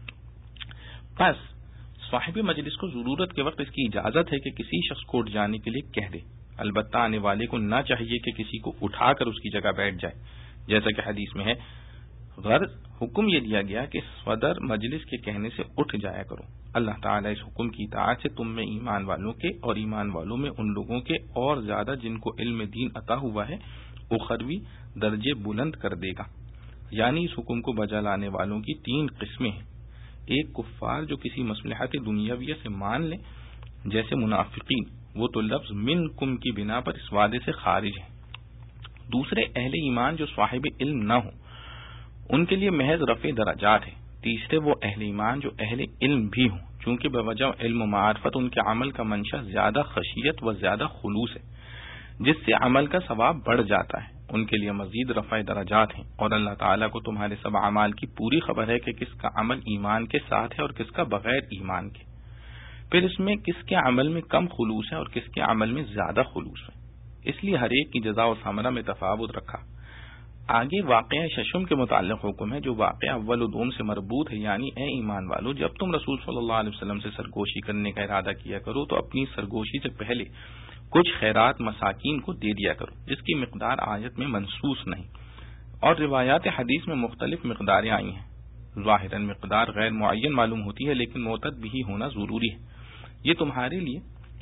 پس صاحب مجلس کو ضرورت کے وقت اس کی اجازت ہے کہ کسی شخص کو اٹھ جانے کے لیے کہہ دے، البتہ آنے والے کو نہ چاہیے کہ کسی کو اٹھا کر اس کی جگہ بیٹھ جائے، جیسا کہ حدیث میں ہے۔ غرض حکم یہ دیا گیا کہ صدر مجلس کے کہنے سے اٹھ جایا کرو۔ اللہ تعالیٰ اس حکم کی اطاعت سے تم میں ایمان والوں کے اور ایمان والوں میں ان لوگوں کے اور زیادہ جن کو علم دین عطا ہوا ہے اخروی درجے بلند کر دے گا۔ یعنی اس حکم کو بجا لانے والوں کی تین قسمیں ہیں، ایک کفار جو کسی مصلحت دنیاویہ سے مان لیں جیسے منافقین، وہ تو لفظ منکم کی بنا پر اس وعدے سے خارج ہیں، دوسرے اہل ایمان جو صاحب علم نہ ہوں، ان کے لیے محض رفع درجات ہے، تیسرے وہ اہل ایمان جو اہل علم بھی ہوں، چونکہ بوجہ علم و معرفت ان کے عمل کا منشا زیادہ خشیت و زیادہ خلوص ہے، جس سے عمل کا ثواب بڑھ جاتا ہے، ان کے لیے مزید رفع درجات ہیں، اور اللہ تعالیٰ کو تمہارے سب اعمال کی پوری خبر ہے کہ کس کا عمل ایمان کے ساتھ ہے اور کس کا بغیر ایمان کے، پھر اس میں کس کے عمل میں کم خلوص ہے اور کس کے عمل میں زیادہ خلوص ہے، اس لیے ہر ایک کی جزا و ثمرہ میں تفاوت رکھا۔ آگے واقعہ ششم کے متعلق حکم ہے جو واقعہ اول و دوم سے مربوط ہے، یعنی اے ایمان والو، جب تم رسول صلی اللہ علیہ وسلم سے سرگوشی کرنے کا ارادہ کیا کرو تو اپنی سرگوشی سے پہلے کچھ خیرات مساکین کو دے دیا کرو، جس کی مقدار آیت میں منصوص نہیں، اور روایات حدیث میں مختلف مقداریں آئی ہیں۔ ظاہراً مقدار غیر معین معلوم ہوتی ہے، لیکن معتد بھی ہونا ضروری ہے۔ یہ تمہارے لیے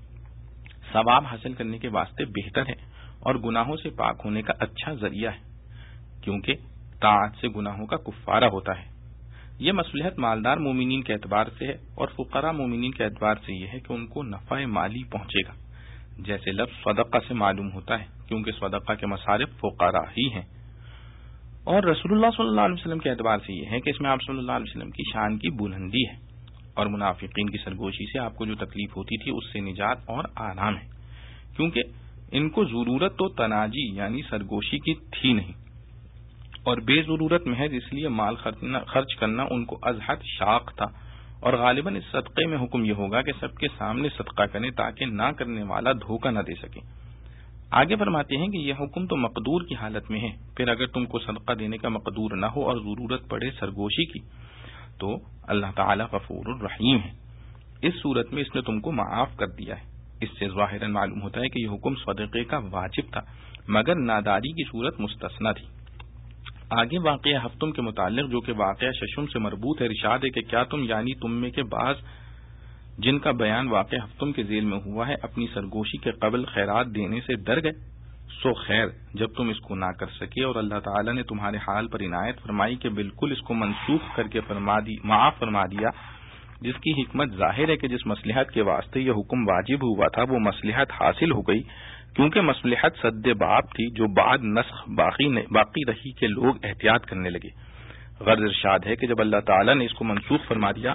ثواب حاصل کرنے کے واسطے بہتر ہے اور گناہوں سے پاک ہونے کا اچھا ذریعہ ہے، کیونکہ طاعت سے گناہوں کا کفارہ ہوتا ہے۔ یہ مصلحت مالدار مومنین کے اعتبار سے ہے، اور فقراء مومنین کے اعتبار سے یہ ہے کہ ان کو نفع مالی پہنچے گا، جیسے لفظ صدقہ سے معلوم ہوتا ہے، کیونکہ صدقہ کے مصارف فقراء ہی ہیں۔ اور رسول اللہ صلی اللہ علیہ وسلم کے اعتبار سے یہ ہے کہ اس میں آپ صلی اللہ علیہ وسلم کی شان کی بلندی ہے، اور منافقین کی سرگوشی سے آپ کو جو تکلیف ہوتی تھی اس سے نجات اور آرام ہے، کیونکہ ان کو ضرورت تو تناجی یعنی سرگوشی کی تھی نہیں، اور بے ضرورت محض اس لیے مال خرچ کرنا ان کو از حد شاق تھا، اور غالباً اس صدقے میں حکم یہ ہوگا کہ سب کے سامنے صدقہ کریں تاکہ نہ کرنے والا دھوکہ نہ دے سکے۔ آگے فرماتے ہیں کہ یہ حکم تو مقدور کی حالت میں ہے، پھر اگر تم کو صدقہ دینے کا مقدور نہ ہو اور ضرورت پڑے سرگوشی کی تو اللہ تعالی غفور الرحیم ہے، اس صورت میں اس نے تم کو معاف کر دیا ہے۔ اس سے ظاہراً معلوم ہوتا ہے کہ یہ حکم صدقے کا واجب تھا، مگر ناداری کی صورت مستثنی تھی۔ آگے واقعہ ہفتم کے متعلق جو کہ واقعہ ششم سے مربوط ہے، ارشاد ہے کہ کیا تم یعنی تم میں کے بعض جن کا بیان واقع ہفتم کے ذیل میں ہوا ہے اپنی سرگوشی کے قبل خیرات دینے سے ڈر گئے؟ سو خیر جب تم اس کو نہ کر سکے اور اللہ تعالی نے تمہارے حال پر عنایت فرمائی کہ بالکل اس کو منسوخ کر کے معاف فرما دیا، جس کی حکمت ظاہر ہے کہ جس مصلحت کے واسطے یہ حکم واجب ہوا تھا وہ مصلحت حاصل ہو گئی، کیونکہ مصلحت سد باب تھی جو بعد نسخ باقی رہی کے لوگ احتیاط کرنے لگے۔ غرض ارشاد ہے کہ جب اللہ تعالی نے اس کو منسوخ فرما دیا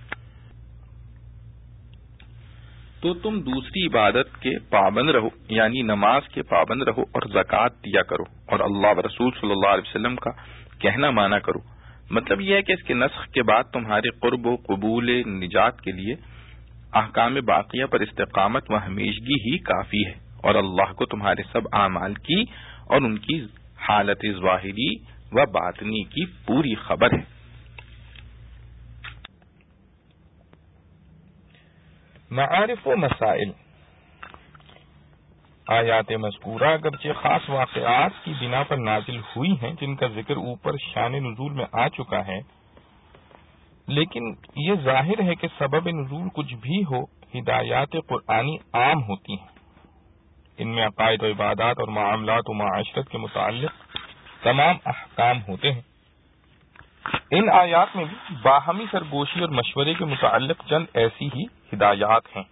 تو تم دوسری عبادت کے پابند رہو، یعنی نماز کے پابند رہو اور زکوٰۃ دیا کرو، اور اللہ و رسول صلی اللہ علیہ وسلم کا کہنا مانا کرو۔ مطلب یہ ہے کہ اس کے نسخ کے بعد تمہارے قرب و قبول نجات کے لیے احکام باقیہ پر استقامت و ہمیشگی ہی کافی ہے، اور اللہ کو تمہارے سب اعمال کی اور ان کی حالت ظاہری و باطنی کی پوری خبر ہے۔ معارف و مسائل۔ آیات مذکورہ اگرچہ خاص واقعات کی بنا پر نازل ہوئی ہیں جن کا ذکر اوپر شان نزول میں آ چکا ہے، لیکن یہ ظاہر ہے کہ سبب نزول کچھ بھی ہو، ہدایات قرآنی عام ہوتی ہیں۔ ان میں عقائد و عبادات اور معاملات و معاشرت کے متعلق تمام احکام ہوتے ہیں۔ ان آیات میں بھی باہمی سرگوشی اور مشورے کے متعلق چند ایسی ہی ہدایات ہیں۔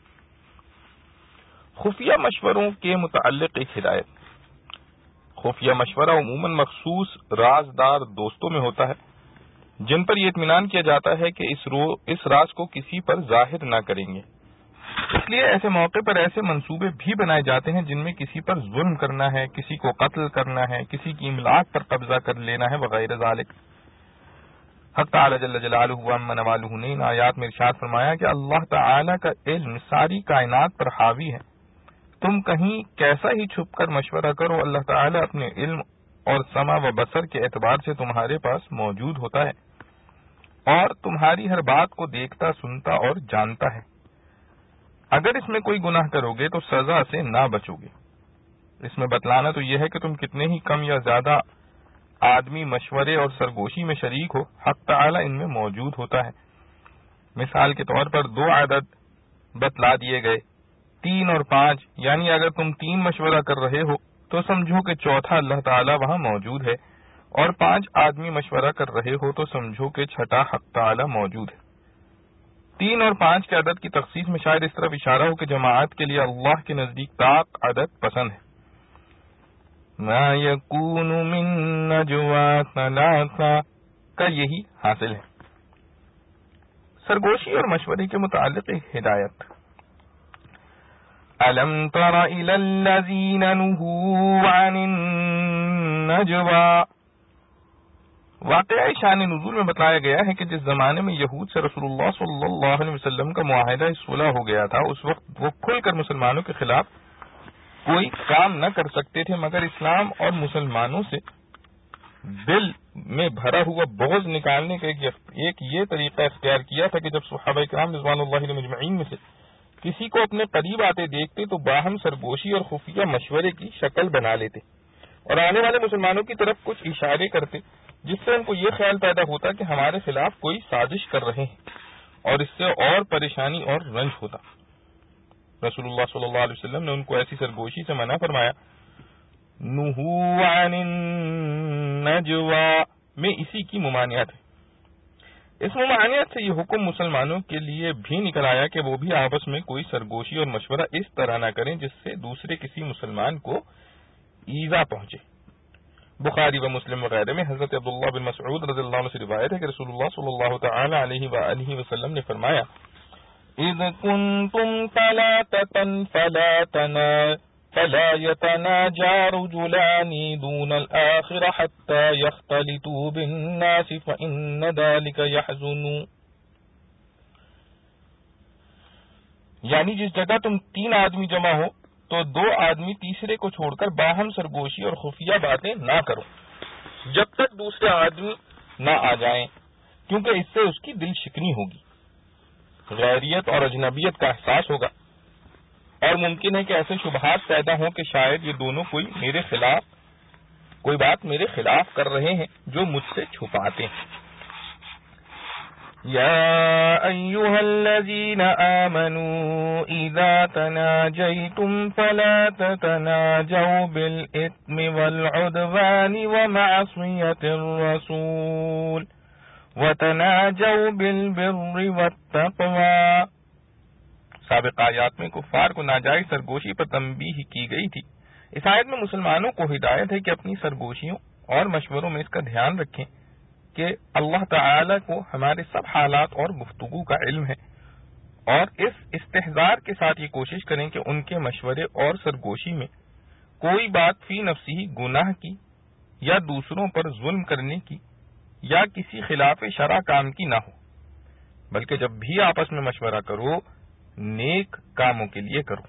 خفیہ مشوروں کے متعلق ایک ہدایت۔ خفیہ مشورہ عموماً مخصوص رازدار دوستوں میں ہوتا ہے جن پر یہ اطمینان کیا جاتا ہے کہ اس راز کو کسی پر ظاہر نہ کریں گے۔ اس لیے ایسے موقع پر ایسے منصوبے بھی بنائے جاتے ہیں جن میں کسی پر ظلم کرنا ہے، کسی کو قتل کرنا ہے، کسی کی املاک پر قبضہ کر لینا ہے وغیرہ ذالک۔ حق تعالی جل جلالہ عما نوالہ نے ان آیات میں ارشاد فرمایا کہ اللہ تعالی کا علم ساری کائنات پر حاوی ہے، تم کہیں کیسا ہی چھپ کر مشورہ کرو، اللہ تعالی اپنے علم اور سمع و بصر کے اعتبار سے تمہارے پاس موجود ہوتا ہے اور تمہاری ہر بات کو دیکھتا، سنتا اور جانتا ہے۔ اگر اس میں کوئی گناہ کرو گے تو سزا سے نہ بچو گے۔ اس میں بتلانا تو یہ ہے کہ تم کتنے ہی کم یا زیادہ آدمی مشورے اور سرگوشی میں شریک ہو، حق تعالی ان میں موجود ہوتا ہے۔ مثال کے طور پر 2 عدد بتلا دیے گئے، 3 اور 5، یعنی اگر تم 3 مشورہ کر رہے ہو تو سمجھو کہ چوتھا اللہ تعالی وہاں موجود ہے، اور 5 آدمی مشورہ کر رہے ہو تو سمجھو کہ چھٹا حق تعالی موجود ہے۔ 3 اور 5 کے عدد کی تخصیص میں شاید اس طرف اشارہ ہو کہ جماعت کے لیے اللہ کے نزدیک طاق عدد پسند ہے۔ ما یکون من نجوا ثلاثہ کا یہی حاصل ہے۔ سرگوشی اور مشورے کے متعلق ایک ہدایت۔ الم تر الی الذین نہوا عن النجوا۔ واقعہ شان نزول میں بتایا گیا ہے کہ جس زمانے میں یہود سے رسول اللہ صلی اللہ علیہ وسلم کا معاہدہ صلح ہو گیا تھا، اس وقت وہ کھل کر مسلمانوں کے خلاف کوئی کام نہ کر سکتے تھے مگر اسلام اور مسلمانوں سے دل میں بھرا ہوا بغض نکالنے کا ایک یہ طریقہ اختیار کیا تھا کہ جب صحابہ کرام رضوان اللہ علیہم اجمعین میں سے کسی کو اپنے قریب آتے دیکھتے تو باہم سرگوشی اور خفیہ مشورے کی شکل بنا لیتے اور آنے والے مسلمانوں کی طرف کچھ اشارے کرتے، جس سے ان کو یہ خیال پیدا ہوتا کہ ہمارے خلاف کوئی سازش کر رہے ہیں، اور اس سے اور پریشانی اور رنج ہوتا۔ رسول اللہ صلی اللہ علیہ وسلم نے ان کو ایسی سرگوشی سے منع فرمایا۔ نہو عن النجوى میں اسی کی ممانعت ہے۔ اس ممانعت سے یہ حکم مسلمانوں کے لیے بھی نکل آیا کہ وہ بھی آپس میں کوئی سرگوشی اور مشورہ اس طرح نہ کریں جس سے دوسرے کسی مسلمان کو ایذا پہنچے۔ بخاری و مسلم وغیرہ میں حضرت عبداللہ بن مسعود رضی اللہ عنہ سے روایت ہے کہ رسول اللہ صلی اللہ تعالی علیہ وآلہ وسلم نے فرمایا، اذ کنتم ثلاثة فلا يتناجى رجلان دون الآخر حتى يختلطوا بالناس فإن ذلك يحزن، یعنی جس جگہ تم 3 آدمی جمع ہو تو 2 آدمی تیسرے کو چھوڑ کر باہم سرگوشی اور خفیہ باتیں نہ کرو جب تک دوسرے آدمی نہ آ جائیں، کیونکہ اس سے اس کی دل شکنی ہوگی، غیریت اور اجنبیت کا احساس ہوگا، اور ممکن ہے کہ ایسے شبہات پیدا ہوں کہ شاید یہ دونوں کوئی بات میرے خلاف کر رہے ہیں جو مجھ سے چھپاتے ہیں۔ یا ایھا الذین آمنوا اذا تناجیتم فلا تتناجوا بالاثم والعدوان ومعصیۃ الرسول وتناجوا بالبر والتقوى۔ سابق آیات میں کفار کو ناجائز سرگوشی پر تنبیہ کی گئی تھی۔ اس آیت میں مسلمانوں کو ہدایت ہے کہ اپنی سرگوشیوں اور مشوروں میں اس کا دھیان رکھیں کہ اللہ تعالی کو ہمارے سب حالات اور گفتگو کا علم ہے، اور اس استحضار کے ساتھ یہ کوشش کریں کہ ان کے مشورے اور سرگوشی میں کوئی بات فی نفسی گناہ کی یا دوسروں پر ظلم کرنے کی یا کسی خلاف شرع کام کی نہ ہو، بلکہ جب بھی آپس میں مشورہ کرو نیک کاموں کے لیے کرو۔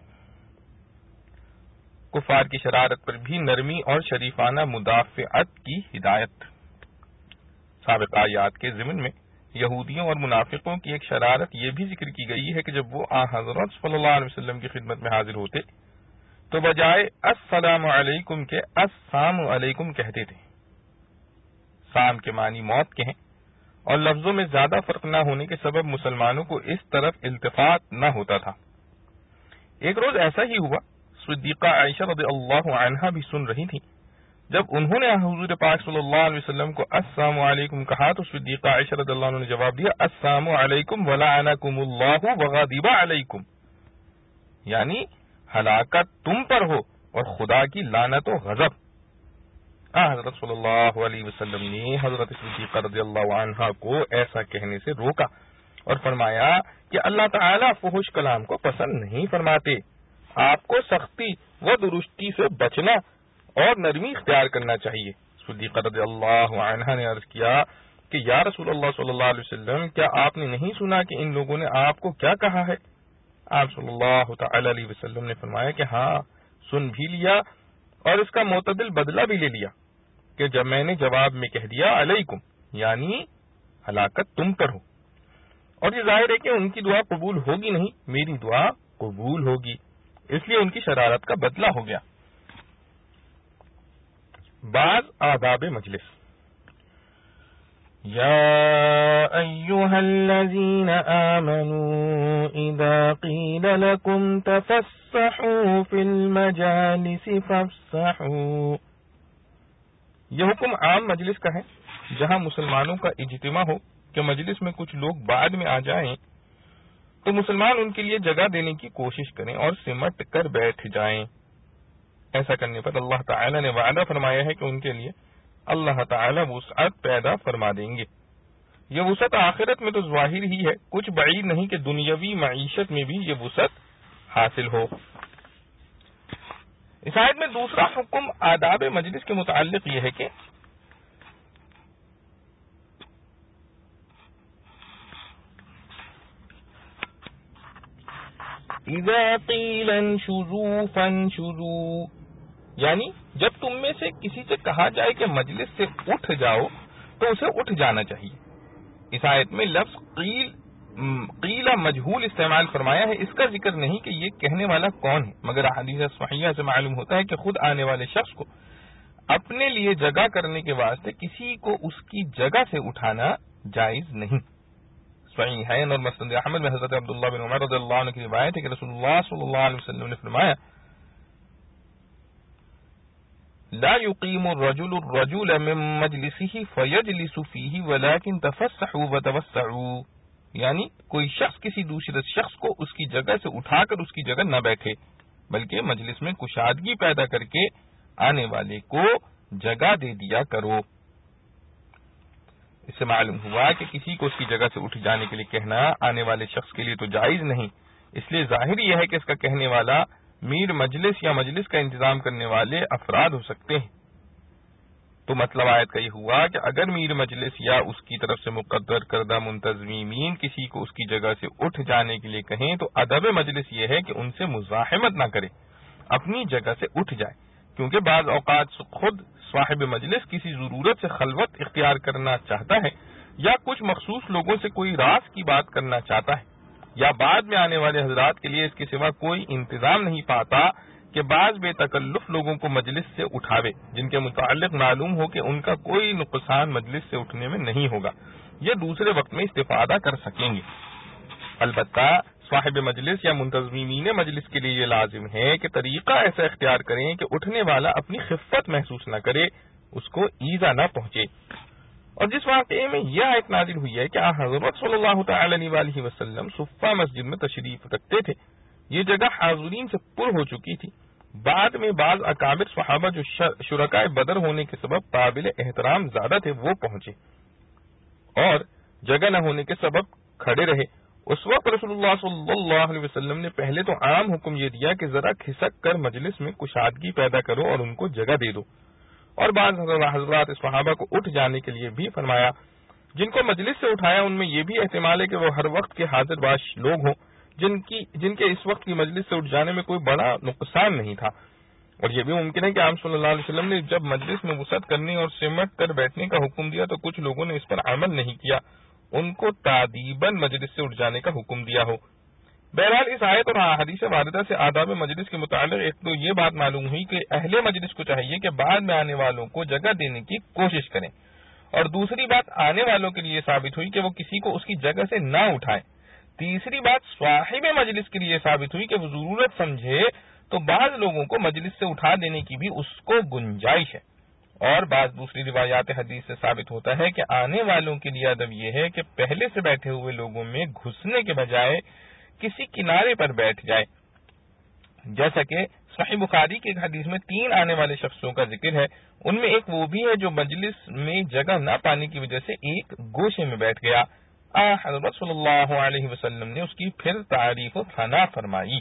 کفار کی شرارت پر بھی نرمی اور شریفانہ مدافعت کی ہدایت۔ سابق آیات کے ضمن میں یہودیوں اور منافقوں کی ایک شرارت یہ بھی ذکر کی گئی ہے کہ جب وہ حضرت صلی اللہ علیہ وسلم کی خدمت میں حاضر ہوتے تو بجائے السلام علیکم کے السلام علیکم کہتے تھے۔ سام کے معنی موت کے ہیں، اور لفظوں میں زیادہ فرق نہ ہونے کے سبب مسلمانوں کو اس طرف التفات نہ ہوتا تھا۔ ایک روز ایسا ہی ہوا، صدیقہ عائشہ رضی اللہ عنہا بھی سن رہی تھی۔ جب انہوں نے حضور پاک صلی اللہ علیہ وسلم کو السلام علیکم کہا تو صدیقہ عائشہ رضی اللہ عنہ نے جواب دیا، السلام علیکم ولعنکم اللہ وغضب علیکم، یعنی ہلاکت تم پر ہو اور خدا کی لعنت و غضب۔ حضرت صلی اللہ علیہ وسلم نے حضرت صدیقہ رضی اللہ عنہا کو ایسا کہنے سے روکا اور فرمایا کہ اللہ تعالیٰ فحش کلام کو پسند نہیں فرماتے، آپ کو سختی و درستی سے بچنا اور نرمی اختیار کرنا چاہیے۔ صدیقہ رضی اللہ عنہا نے عرض کیا کہ یا رسول اللہ صلی اللہ علیہ وسلم، کیا آپ نے نہیں سنا کہ ان لوگوں نے آپ کو کیا کہا ہے؟ آپ صلی اللہ تعالی علیہ وسلم نے فرمایا کہ ہاں سن بھی لیا اور اس کا معتدل بدلہ بھی لے لیا کہ جب میں نے جواب میں کہہ دیا علیکم، یعنی ہلاکت تم پر ہو، اور یہ ظاہر ہے کہ ان کی دعا قبول ہوگی نہیں، میری دعا قبول ہوگی، اس لیے ان کی شرارت کا بدلہ ہو گیا۔ بعض آداب مجلس۔ یا ایھا الذین آمنوا اذا قیل لکم تفسحوا فی المجالس فافسحوا، یہ حکم عام مجلس کا ہے جہاں مسلمانوں کا اجتماع ہو کہ مجلس میں کچھ لوگ بعد میں آ جائیں تو مسلمان ان کے لیے جگہ دینے کی کوشش کریں اور سمٹ کر بیٹھ جائیں۔ ایسا کرنے پر اللہ تعالی نے وعدہ فرمایا ہے کہ ان کے لیے اللہ تعالی وسعت پیدا فرما دیں گے۔ یہ وسعت آخرت میں تو ظاہر ہی ہے، کچھ بعید نہیں کہ دنیاوی معیشت میں بھی یہ وسعت حاصل ہو۔ اس آیت میں دوسرا حکم آداب مجلس کے متعلق یہ ہے کہ اذا قیل انشزوا فانشزوا، یعنی جب تم میں سے کسی سے کہا جائے کہ مجلس سے اٹھ جاؤ تو اسے اٹھ جانا چاہیے۔ اس آیت میں لفظ قیل مجہول استعمال فرمایا ہے، اس کا ذکر نہیں کہ یہ کہنے والا کون ہے، مگر احادیث صحیحہ سے معلوم ہوتا ہے کہ خود آنے والے شخص کو اپنے لیے جگہ کرنے کے واسطے کسی کو اس کی جگہ سے اٹھانا جائز نہیں۔ صحیحین اور مسند احمد میں حضرت عبداللہ بن عمر رضی اللہ عنہ کی روایت ہے کہ رسول اللہ صلی اللہ علیہ وسلم نے فرمایا لا يقيم الرجل من مجلسه فيجلس فيه ولكن تفسحوا وتوسعوا، یعنی کوئی شخص کسی دوسرے شخص کو اس کی جگہ سے اٹھا کر اس کی جگہ نہ بیٹھے، بلکہ مجلس میں کشادگی پیدا کر کے آنے والے کو جگہ دے دیا کرو۔ اس سے معلوم ہوا کہ کسی کو اس کی جگہ سے اٹھ جانے کے لیے کہنا آنے والے شخص کے لیے تو جائز نہیں، اس لیے ظاہر یہ ہے کہ اس کا کہنے والا میر مجلس یا مجلس کا انتظام کرنے والے افراد ہو سکتے ہیں۔ تو مطلب آیت کا یہ ہوا کہ اگر میر مجلس یا اس کی طرف سے مقرر کردہ منتظمین کسی کو اس کی جگہ سے اٹھ جانے کے لیے کہیں تو ادب مجلس یہ ہے کہ ان سے مزاحمت نہ کرے، اپنی جگہ سے اٹھ جائے، کیونکہ بعض اوقات خود صاحب مجلس کسی ضرورت سے خلوت اختیار کرنا چاہتا ہے، یا کچھ مخصوص لوگوں سے کوئی راز کی بات کرنا چاہتا ہے، یا بعد میں آنے والے حضرات کے لیے اس کے سوا کوئی انتظام نہیں پاتا کہ بعض بے تکلف لوگوں کو مجلس سے اٹھاوے جن کے متعلق معلوم ہو کہ ان کا کوئی نقصان مجلس سے اٹھنے میں نہیں ہوگا، یہ دوسرے وقت میں استفادہ کر سکیں گے۔ البتہ صاحب مجلس یا منتظمین مجلس کے لیے یہ لازم ہے کہ طریقہ ایسا اختیار کریں کہ اٹھنے والا اپنی خفت محسوس نہ کرے، اس کو ایذا نہ پہنچے۔ اور جس واقعے میں یہ آیت نازل ہوئی ہے کہ حضرت صلی اللہ تعالی علیہ وآلہ وسلم صفہ مسجد میں تشریف رکھتے تھے، یہ جگہ حاضرین سے پر ہو چکی تھی۔ بعد میں بعض اکابر صحابہ جو شرکائے بدر ہونے کے سبب قابل احترام زیادہ تھے وہ پہنچے، اور جگہ نہ ہونے کے سبب کھڑے رہے۔ اس وقت رسول اللہ صلی اللہ علیہ وسلم نے پہلے تو عام حکم یہ دیا کہ ذرا کھسک کر مجلس میں کشادگی پیدا کرو اور ان کو جگہ دے دو، اور بعض حضرات صحابہ کو اٹھ جانے کے لیے بھی فرمایا۔ جن کو مجلس سے اٹھایا ان میں یہ بھی احتمال ہے کہ وہ ہر وقت کے حاضر باش لوگ ہوں جن کے اس وقت کی مجلس سے اٹھ جانے میں کوئی بڑا نقصان نہیں تھا، اور یہ بھی ممکن ہے کہ آپ صلی اللہ علیہ وسلم نے جب مجلس میں وسعت کرنے اور سمٹ کر بیٹھنے کا حکم دیا تو کچھ لوگوں نے اس پر عمل نہیں کیا، ان کو تادیباً مجلس سے اٹھ جانے کا حکم دیا ہو۔ بہرحال اس آیت اور حدیث واردہ سے آداب مجلس کے متعلق ایک تو یہ بات معلوم ہوئی کہ اہل مجلس کو چاہیے کہ بعد میں آنے والوں کو جگہ دینے کی کوشش کریں، اور دوسری بات آنے والوں کے لیے ثابت ہوئی کہ وہ کسی کو اس کی جگہ سے نہ اٹھائیں۔ تیسری بات صاحب مجلس کے لیے ثابت ہوئی کہ وہ ضرورت سمجھے تو بعض لوگوں کو مجلس سے اٹھا دینے کی بھی اس کو گنجائش ہے، اور بعض دوسری روایات حدیث سے ثابت ہوتا ہے کہ آنے والوں کے لیے ادب یہ ہے کہ پہلے سے بیٹھے ہوئے لوگوں میں گھسنے کے بجائے کسی کنارے پر بیٹھ جائے، جیسا کہ صحیح بخاری کی ایک حدیث میں 3 آنے والے شخصوں کا ذکر ہے، ان میں ایک وہ بھی ہے جو مجلس میں جگہ نہ پانے کی وجہ سے ایک گوشے میں بیٹھ گیا۔ حضرت صلی اللہ علیہ وسلم نے اس کی پھر تعریف و ثنا فرمائی۔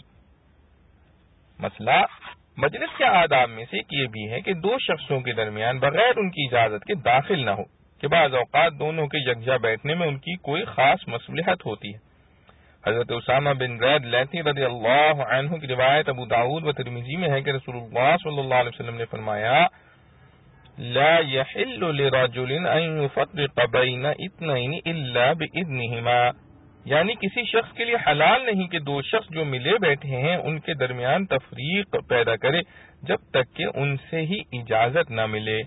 مسئلہ مجلس کے آداب میں سے ایک یہ بھی ہے کہ 2 شخصوں کے درمیان بغیر ان کی اجازت کے داخل نہ ہو، کہ بعض اوقات دونوں کے یکجا بیٹھنے میں ان کی کوئی خاص مصلحت ہوتی ہے۔ حضرت اسامہ بن زید لیثی رضی اللہ عنہ کی روایت ابو داؤد و ترمذی میں ہے کہ رسول اللہ صلی اللہ علیہ وسلم نے فرمایا لا يحل لرجل ان يفرق بين اثنين الا باذنهما، یعنی کسی شخص کے لیے حلال نہیں کہ 2 شخص جو ملے بیٹھے ہیں ان کے درمیان تفریق پیدا کرے جب تک کہ ان سے ہی اجازت نہ ملے۔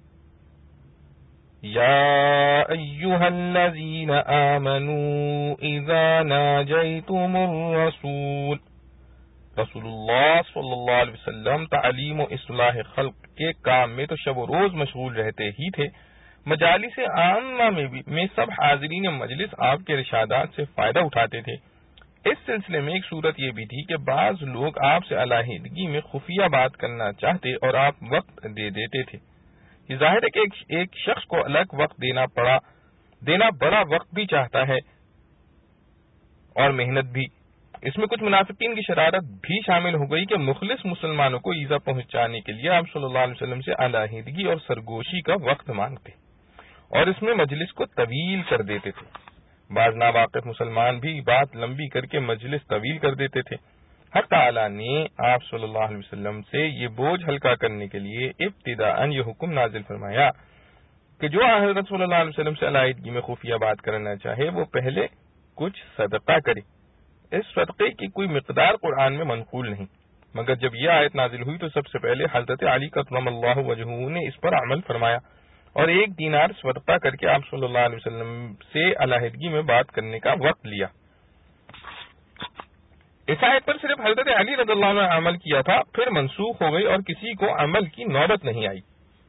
یا ایھا الذین آمنوا اذا ناجیتم الرسول، رسول اللہ صلی اللہ علیہ وسلم تعلیم و اصلاح خلق کے کام میں تو شب و روز مشغول رہتے ہی تھے، مجالس عامہ میں سب حاضرین مجلس آپ کے ارشادات سے فائدہ اٹھاتے تھے۔ اس سلسلے میں ایک صورت یہ بھی تھی کہ بعض لوگ آپ سے علیحدگی میں خفیہ بات کرنا چاہتے اور آپ وقت دے دیتے تھے۔ یہ ظاہر ہے کہ ایک شخص کو الگ وقت دینا بڑا وقت بھی چاہتا ہے اور محنت بھی۔ اس میں کچھ منافقین کی شرارت بھی شامل ہو گئی کہ مخلص مسلمانوں کو ایذا پہنچانے کے لیے آپ صلی اللہ علیہ وسلم سے علیحدگی اور سرگوشی کا وقت مانگتے اور اس میں مجلس کو طویل کر دیتے تھے۔ بعض ناواقف مسلمان بھی بات لمبی کر کے مجلس طویل کر دیتے تھے۔ حق تعالی نے آپ صلی اللہ علیہ وسلم سے یہ بوجھ ہلکا کرنے کے لیے ابتداءً یہ حکم نازل فرمایا کہ جو حضرت صلی اللہ علیہ وسلم سے علیحدگی میں خفیہ بات کرنا چاہے وہ پہلے کچھ صدقہ کرے. اس صدقے کی کوئی مقدار قرآن میں منقول نہیں، مگر جب یہ آیت نازل ہوئی تو سب سے پہلے حضرت علی کرم اللہ وجہہ نے اس پر عمل فرمایا اور 1 دینار صدقہ کر کے آپ صلی اللہ علیہ وسلم سے علیحدگی میں بات کرنے کا وقت لیا. اس آیت پر صرف حضرت علی رضی اللہ عنہ نے عمل کیا تھا، پھر منسوخ ہو گئی اور کسی کو عمل کی نوبت نہیں آئی.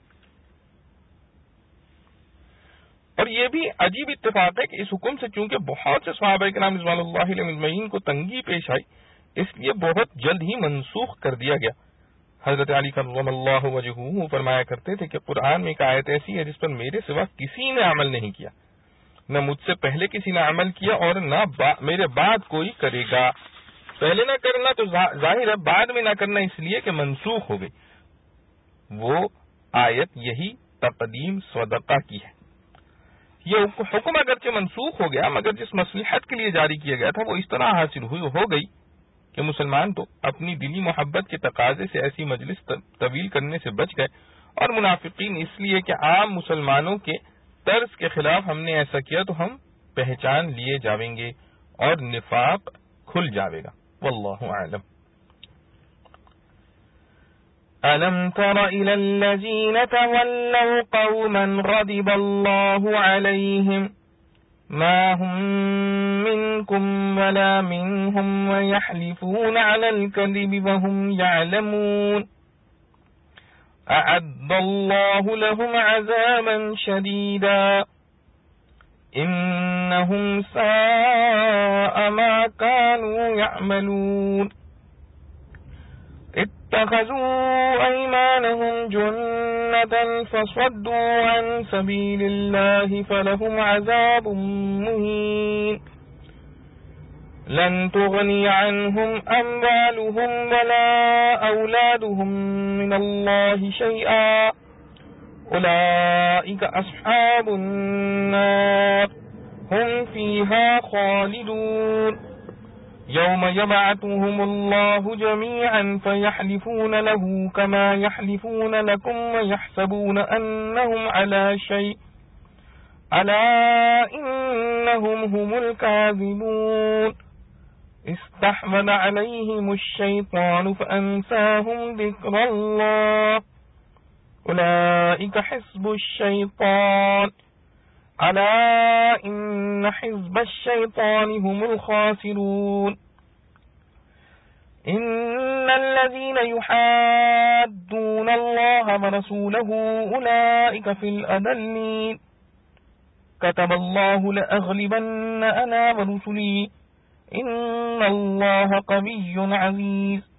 اور یہ بھی عجیب اتفاق ہے کہ اس حکم سے چونکہ بہت سے صحابہ کرام رضوان اللہ علیہم اجمعین کو تنگی پیش آئی، اس لیے بہت جلد ہی منسوخ کر دیا گیا. حضرت علی کرم اللہ وجہہ فرمایا کرتے تھے کہ قرآن میں ایک آیت ایسی ہے جس پر میرے سوا کسی نے عمل نہیں کیا، نہ مجھ سے پہلے کسی نے عمل کیا اور نہ میرے بعد کوئی کرے گا. پہلے نہ کرنا تو ظاہر ہے، بعد میں نہ کرنا اس لیے کہ منسوخ ہو گئی. وہ آیت یہی تقدیم صدقہ کی ہے. یہ حکم اگرچہ منسوخ ہو گیا مگر جس مصلحت کے لیے جاری کیا گیا تھا وہ اس طرح حاصل ہو گئی کہ مسلمان تو اپنی دلی محبت کے تقاضے سے ایسی مجلس طویل کرنے سے بچ گئے، اور منافقین اس لیے کہ عام مسلمانوں کے طرز کے خلاف ہم نے ایسا کیا تو ہم پہچان لیے جاویں گے اور نفاق کھل جاوے گا. واللہ اعلم. أَلَمْ تَرَ إِلَى الَّذِينَ تَوَلَّوْا قَوْمًا غَضِبَ اللَّهُ عَلَيْهِمْ مَا هُمْ مِنْكُمْ وَلَا مِنْهُمْ وَيَحْلِفُونَ عَلَى الْكَذِبِ وَهُمْ يَعْلَمُونَ أَعَدَّ اللَّهُ لَهُمْ عَذَابًا شَدِيدًا إِنَّهُمْ سَاءَ مَا كَانُوا يَعْمَلُونَ اتخذوا أيمانهم جنة فصدوا عن سبيل الله فلهم عذاب مهين لن تغني عنهم أموالهم ولا أولادهم من الله شيئا أولئك أصحاب النار هم فيها خالدون يوم يبعثهم الله جميعا فيحلفون له كما يحلفون لكم ويحسبون أنهم على شيء ألا إنهم هم الكاذبون استحوذ عليهم الشيطان فأنساهم ذكر الله أولئك حزب الشيطان ألا إن حزب الشيطان هم الخاسرون إن الذين يحادون الله ورسوله أولئك في الأذلين كتب الله لأغلبن أنا ورسلي إن الله قوي عزيز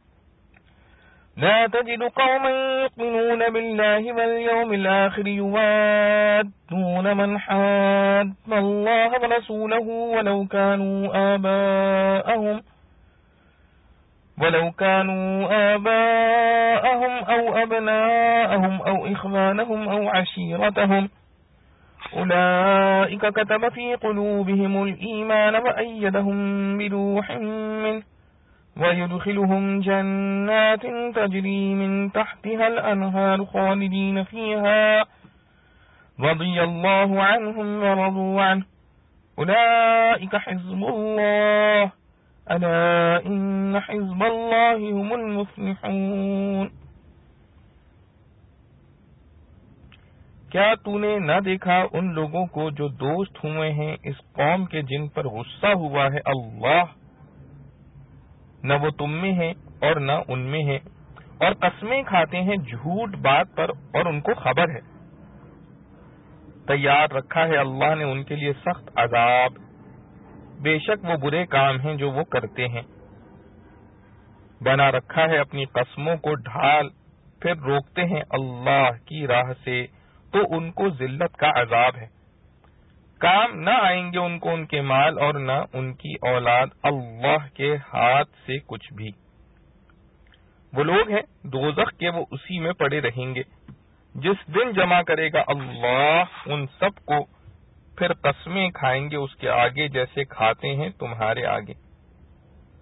لا تجد قوما يؤمنون بالله واليوم الآخر يوادون من حاد الله ورسوله ولو كانوا آباءهم أو أبناءهم أو إخوانهم أو عشيرتهم أولئك كتب في قلوبهم الإيمان وأيدهم بروح منه ويدخلهم جنات تجري من تحتها الأنهار خالدين فيها رضي الله عنهم ورضوا عنه أولئك حزب الله ألا إن حزب الله هم المفلحون. کیا تو نے نہ دیکھا ان لوگوں کو جو دوست ہوئے ہیں اس قوم کے جن پر غصہ ہوا ہے اللہ، نہ وہ تم میں ہیں اور نہ ان میں ہیں، اور قسمیں کھاتے ہیں جھوٹ بات پر اور ان کو خبر ہے. تیار رکھا ہے اللہ نے ان کے لیے سخت عذاب، بے شک وہ برے کام ہیں جو وہ کرتے ہیں. بنا رکھا ہے اپنی قسموں کو ڈھال، پھر روکتے ہیں اللہ کی راہ سے تو ان کو ذلت کا عذاب ہے. کام نہ آئیں گے ان کو ان کے مال اور نہ ان کی اولاد اللہ کے ہاتھ سے کچھ بھی. وہ لوگ ہیں دوزخ کے، وہ اسی میں پڑے رہیں گے. جس دن جمع کرے گا اللہ ان سب کو، پھر قسمیں کھائیں گے اس کے آگے جیسے کھاتے ہیں تمہارے آگے.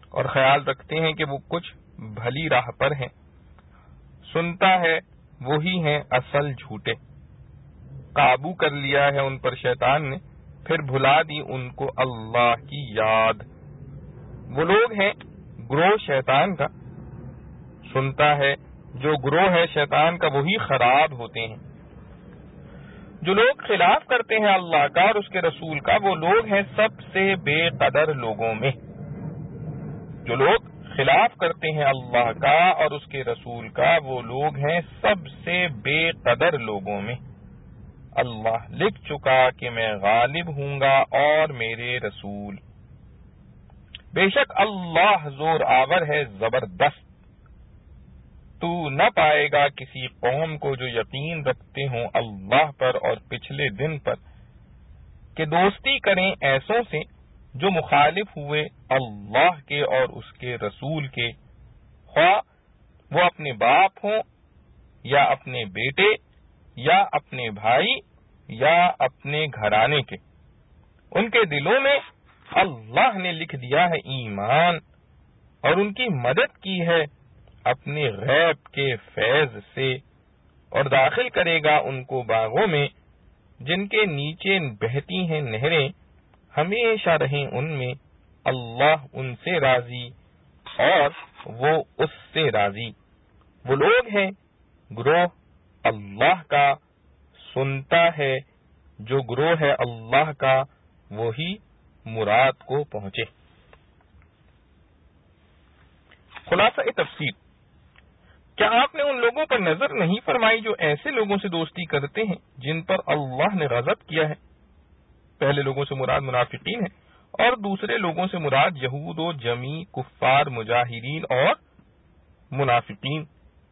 اور خیال رکھتے ہیں کہ وہ کچھ بھلی راہ پر ہیں. سنتا ہے وہی ہیں اصل جھوٹے. قابو کر لیا ہے ان پر شیطان نے، پھر بھلا دی ان کو اللہ کی یاد. وہ لوگ ہیں گروہ شیطان کا. سنتا ہے جو گروہ ہے شیطان کا وہی خراب ہوتے ہیں. جو لوگ خلاف کرتے ہیں اللہ کا اور اس کے رسول کا وہ لوگ ہیں سب سے بے قدر لوگوں میں. جو لوگ خلاف کرتے ہیں اللہ کا اور اس کے رسول کا وہ لوگ ہیں سب سے بے قدر لوگوں میں. اللہ لکھ چکا کہ میں غالب ہوں گا اور میرے رسول. بے شک اللہ زور آور ہے زبردست. تو نہ پائے گا کسی قوم کو جو یقین رکھتے ہوں اللہ پر اور پچھلے دن پر کہ دوستی کریں ایسوں سے جو مخالف ہوئے اللہ کے اور اس کے رسول کے، خواہ وہ اپنے باپ ہوں یا اپنے بیٹے یا اپنے بھائی یا اپنے گھرانے کے. ان کے دلوں میں اللہ نے لکھ دیا ہے ایمان اور ان کی مدد کی ہے اپنے غیب کے فیض سے، اور داخل کرے گا ان کو باغوں میں جن کے نیچے بہتی ہیں نہریں، ہمیشہ رہیں ان میں. اللہ ان سے راضی اور وہ اس سے راضی. وہ لوگ ہیں گروہ اللہ کا. سنتا ہے جو گروہ ہے اللہ کا وہی مراد کو پہنچے. خلاصہ تفسیر: کیا آپ نے ان لوگوں پر نظر نہیں فرمائی جو ایسے لوگوں سے دوستی کرتے ہیں جن پر اللہ نے غضب کیا ہے؟ پہلے لوگوں سے مراد منافقین ہیں اور دوسرے لوگوں سے مراد یہود و جمی کفار مجاہرین اور منافقین.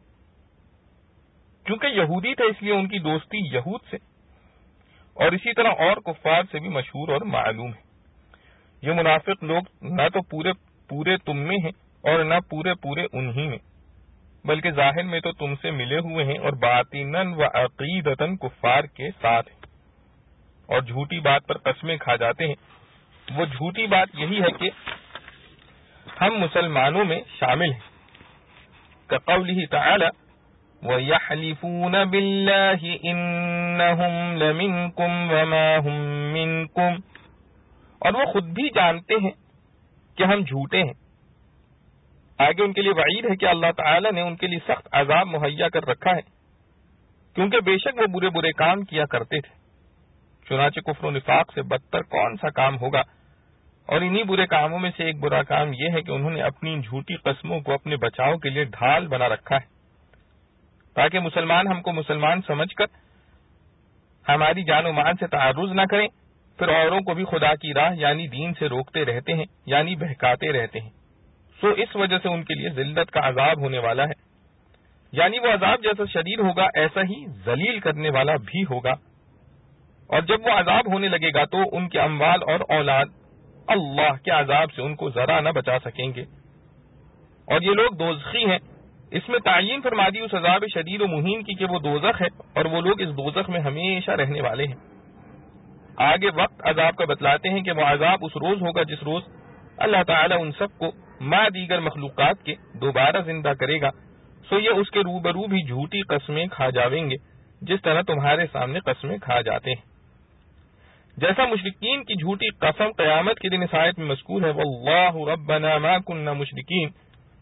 کیونکہ یہودی تھے اس لیے ان کی دوستی یہود سے، اور اسی طرح اور کفار سے بھی مشہور اور معلوم ہے. یہ منافق لوگ نہ تو پورے تم میں ہیں اور نہ پورے انہی میں، بلکہ ظاہر میں تو تم سے ملے ہوئے ہیں اور باطناً و عقیدتاً کفار کے ساتھ ہیں اور جھوٹی بات پر قسمیں کھا جاتے ہیں. وہ جھوٹی بات یہی ہے کہ ہم مسلمانوں میں شامل ہیں، کقولہ تعالی وَيَحْلِفُونَ بِاللَّهِ إِنَّهُمْ لَمِنْكُمْ وَمَا هُمْ مِنْكُمْ، اور وہ خود بھی جانتے ہیں کہ ہم جھوٹے ہیں. آگے ان کے لیے وعید ہے کہ اللہ تعالی نے ان کے لیے سخت عذاب مہیا کر رکھا ہے کیونکہ بے شک وہ برے کام کیا کرتے تھے. چنانچہ کفر و نفاق سے بدتر کون سا کام ہوگا، اور انہی برے کاموں میں سے ایک برا کام یہ ہے کہ انہوں نے اپنی جھوٹی قسموں کو اپنے بچاؤ کے لیے ڈھال بنا رکھا ہے تاکہ مسلمان ہم کو مسلمان سمجھ کر ہماری جان و مال سے تعرض نہ کریں، پھر اوروں کو بھی خدا کی راہ یعنی دین سے روکتے رہتے ہیں یعنی بہکاتے رہتے ہیں. سو اس وجہ سے ان کے لیے ذلت کا عذاب ہونے والا ہے، یعنی وہ عذاب جیسا شدید ہوگا ایسا ہی ذلیل کرنے والا بھی ہوگا. اور جب وہ عذاب ہونے لگے گا تو ان کے اموال اور اولاد اللہ کے عذاب سے ان کو ذرا نہ بچا سکیں گے. اور یہ لوگ دوزخی ہیں. اس میں تعین فرما دی اس عذاب شدید و مہین کی کہ وہ دوزخ ہے اور وہ لوگ اس دوزخ میں ہمیشہ رہنے والے ہیں. آگے وقت عذاب کا بتلاتے ہیں کہ وہ عذاب اس روز ہوگا جس روز اللہ تعالیٰ ان سب کو ما دیگر مخلوقات کے دوبارہ زندہ کرے گا. سو یہ اس کے روبرو بھی جھوٹی قسمیں کھا جاویں گے جس طرح تمہارے سامنے قسمیں کھا جاتے ہیں. جیسا مشرکین کی جھوٹی قسم قیامت کے دن اس آیت میں مذکور ہے واللہ ربنا ما کننا مشرکین،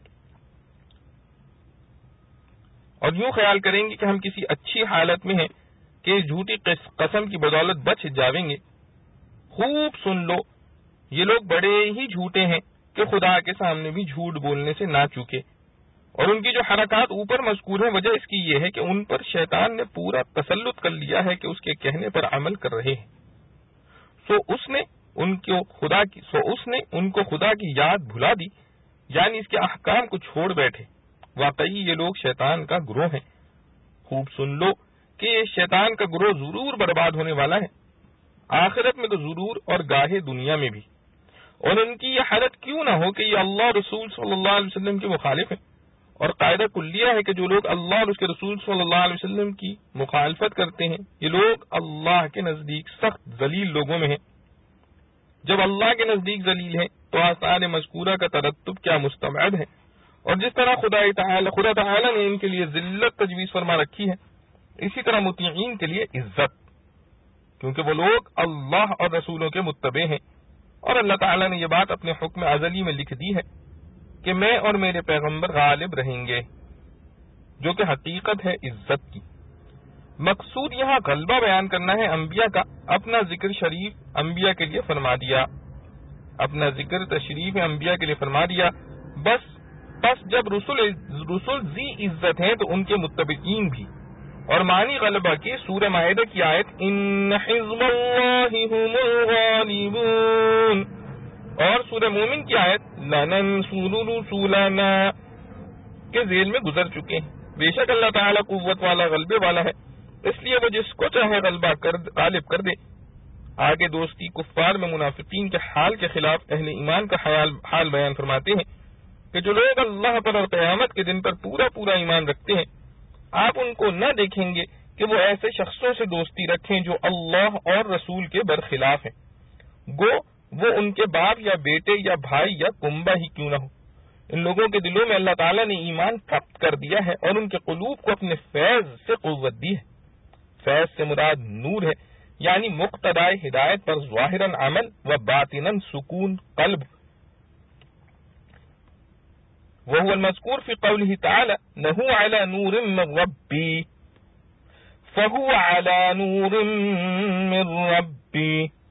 اور یوں خیال کریں گے کہ ہم کسی اچھی حالت میں ہیں کہ اس جھوٹی قسم کی بدولت بچ جاویں گے. خوب سن لو، یہ لوگ بڑے ہی جھوٹے ہیں کہ خدا کے سامنے بھی جھوٹ بولنے سے نہ چوکے. اور ان کی جو حرکات اوپر مذکور ہیں وجہ اس کی یہ ہے کہ ان پر شیطان نے پورا تسلط کر لیا ہے کہ اس کے کہنے پر عمل کر رہے ہیں. سو اس نے ان کو خدا کی یاد بھلا دی، یعنی اس کے احکام کو چھوڑ بیٹھے. واقعی یہ لوگ شیطان کا گروہ ہیں. خوب سن لو کہ یہ شیطان کا گروہ ضرور برباد ہونے والا ہے، آخرت میں تو ضرور اور گاہے دنیا میں بھی. اور ان کی یہ حالت کیوں نہ ہو کہ یہ اللہ رسول صلی اللہ علیہ وسلم کے مخالف ہیں. اور قاعدہ کلیہ ہے کہ جو لوگ اللہ اور اس کے رسول صلی اللہ علیہ وسلم کی مخالفت کرتے ہیں یہ لوگ اللہ کے نزدیک سخت ذلیل لوگوں میں ہیں. جب اللہ کے نزدیک ذلیل ہیں تو آثار مذکورہ کا ترتب کیا مستبعد ہے، اور جس طرح خدا تعالی نے ان کے لیے ذلت تجویز فرما رکھی ہے، اسی طرح مطیعین کے لیے عزت، کیونکہ وہ لوگ اللہ اور رسولوں کے متبع ہیں، اور اللہ تعالی نے یہ بات اپنے حکم ازلی میں لکھ دی ہے کہ میں اور میرے پیغمبر غالب رہیں گے، جو کہ حقیقت ہے عزت کی۔ مقصود یہاں غلبہ بیان کرنا ہے انبیاء کا۔ اپنا ذکر شریف انبیاء کے لیے فرما دیا، اپنا ذکر تشریف انبیاء کے لیے فرما دیا، بس جب رسول ذی عزت ہیں تو ان کے متبعین بھی۔ اور معنی غلبہ کی سورہ مائدہ کی آیت ان حزب اللہ هم الغالبون، اور سورہ مومن کی آیت لننصر رسولنا کے ذیل میں گزر چکے ہیں۔ بے شک اللہ تعالیٰ قوت والا غلبے والا ہے، اس لیے وہ جس کو چاہے غالب کر دے۔ آگے دوستی کفار میں منافقین کے حال کے خلاف اہل ایمان کا حال بیان فرماتے ہیں کہ جو لوگ اللہ پر اور قیامت کے دن پر پورا ایمان رکھتے ہیں، آپ ان کو نہ دیکھیں گے کہ وہ ایسے شخصوں سے دوستی رکھیں جو اللہ اور رسول کے برخلاف ہیں، گو وہ ان کے باپ یا بیٹے یا بھائی یا کنبہ ہی کیوں نہ ہو۔ ان لوگوں کے دلوں میں اللہ تعالیٰ نے ایمان ثبت کر دیا ہے اور ان کے قلوب کو اپنے فیض سے قوت دی ہے۔ فیض سے مراد نور ہے، یعنی مقتدائے ہدایت پر ظاہراً عمل و باطناً سکون قلب۔ وهو المذکور فی قوله تعالی نحو علی نور من ربی فهو علی نور من ربی،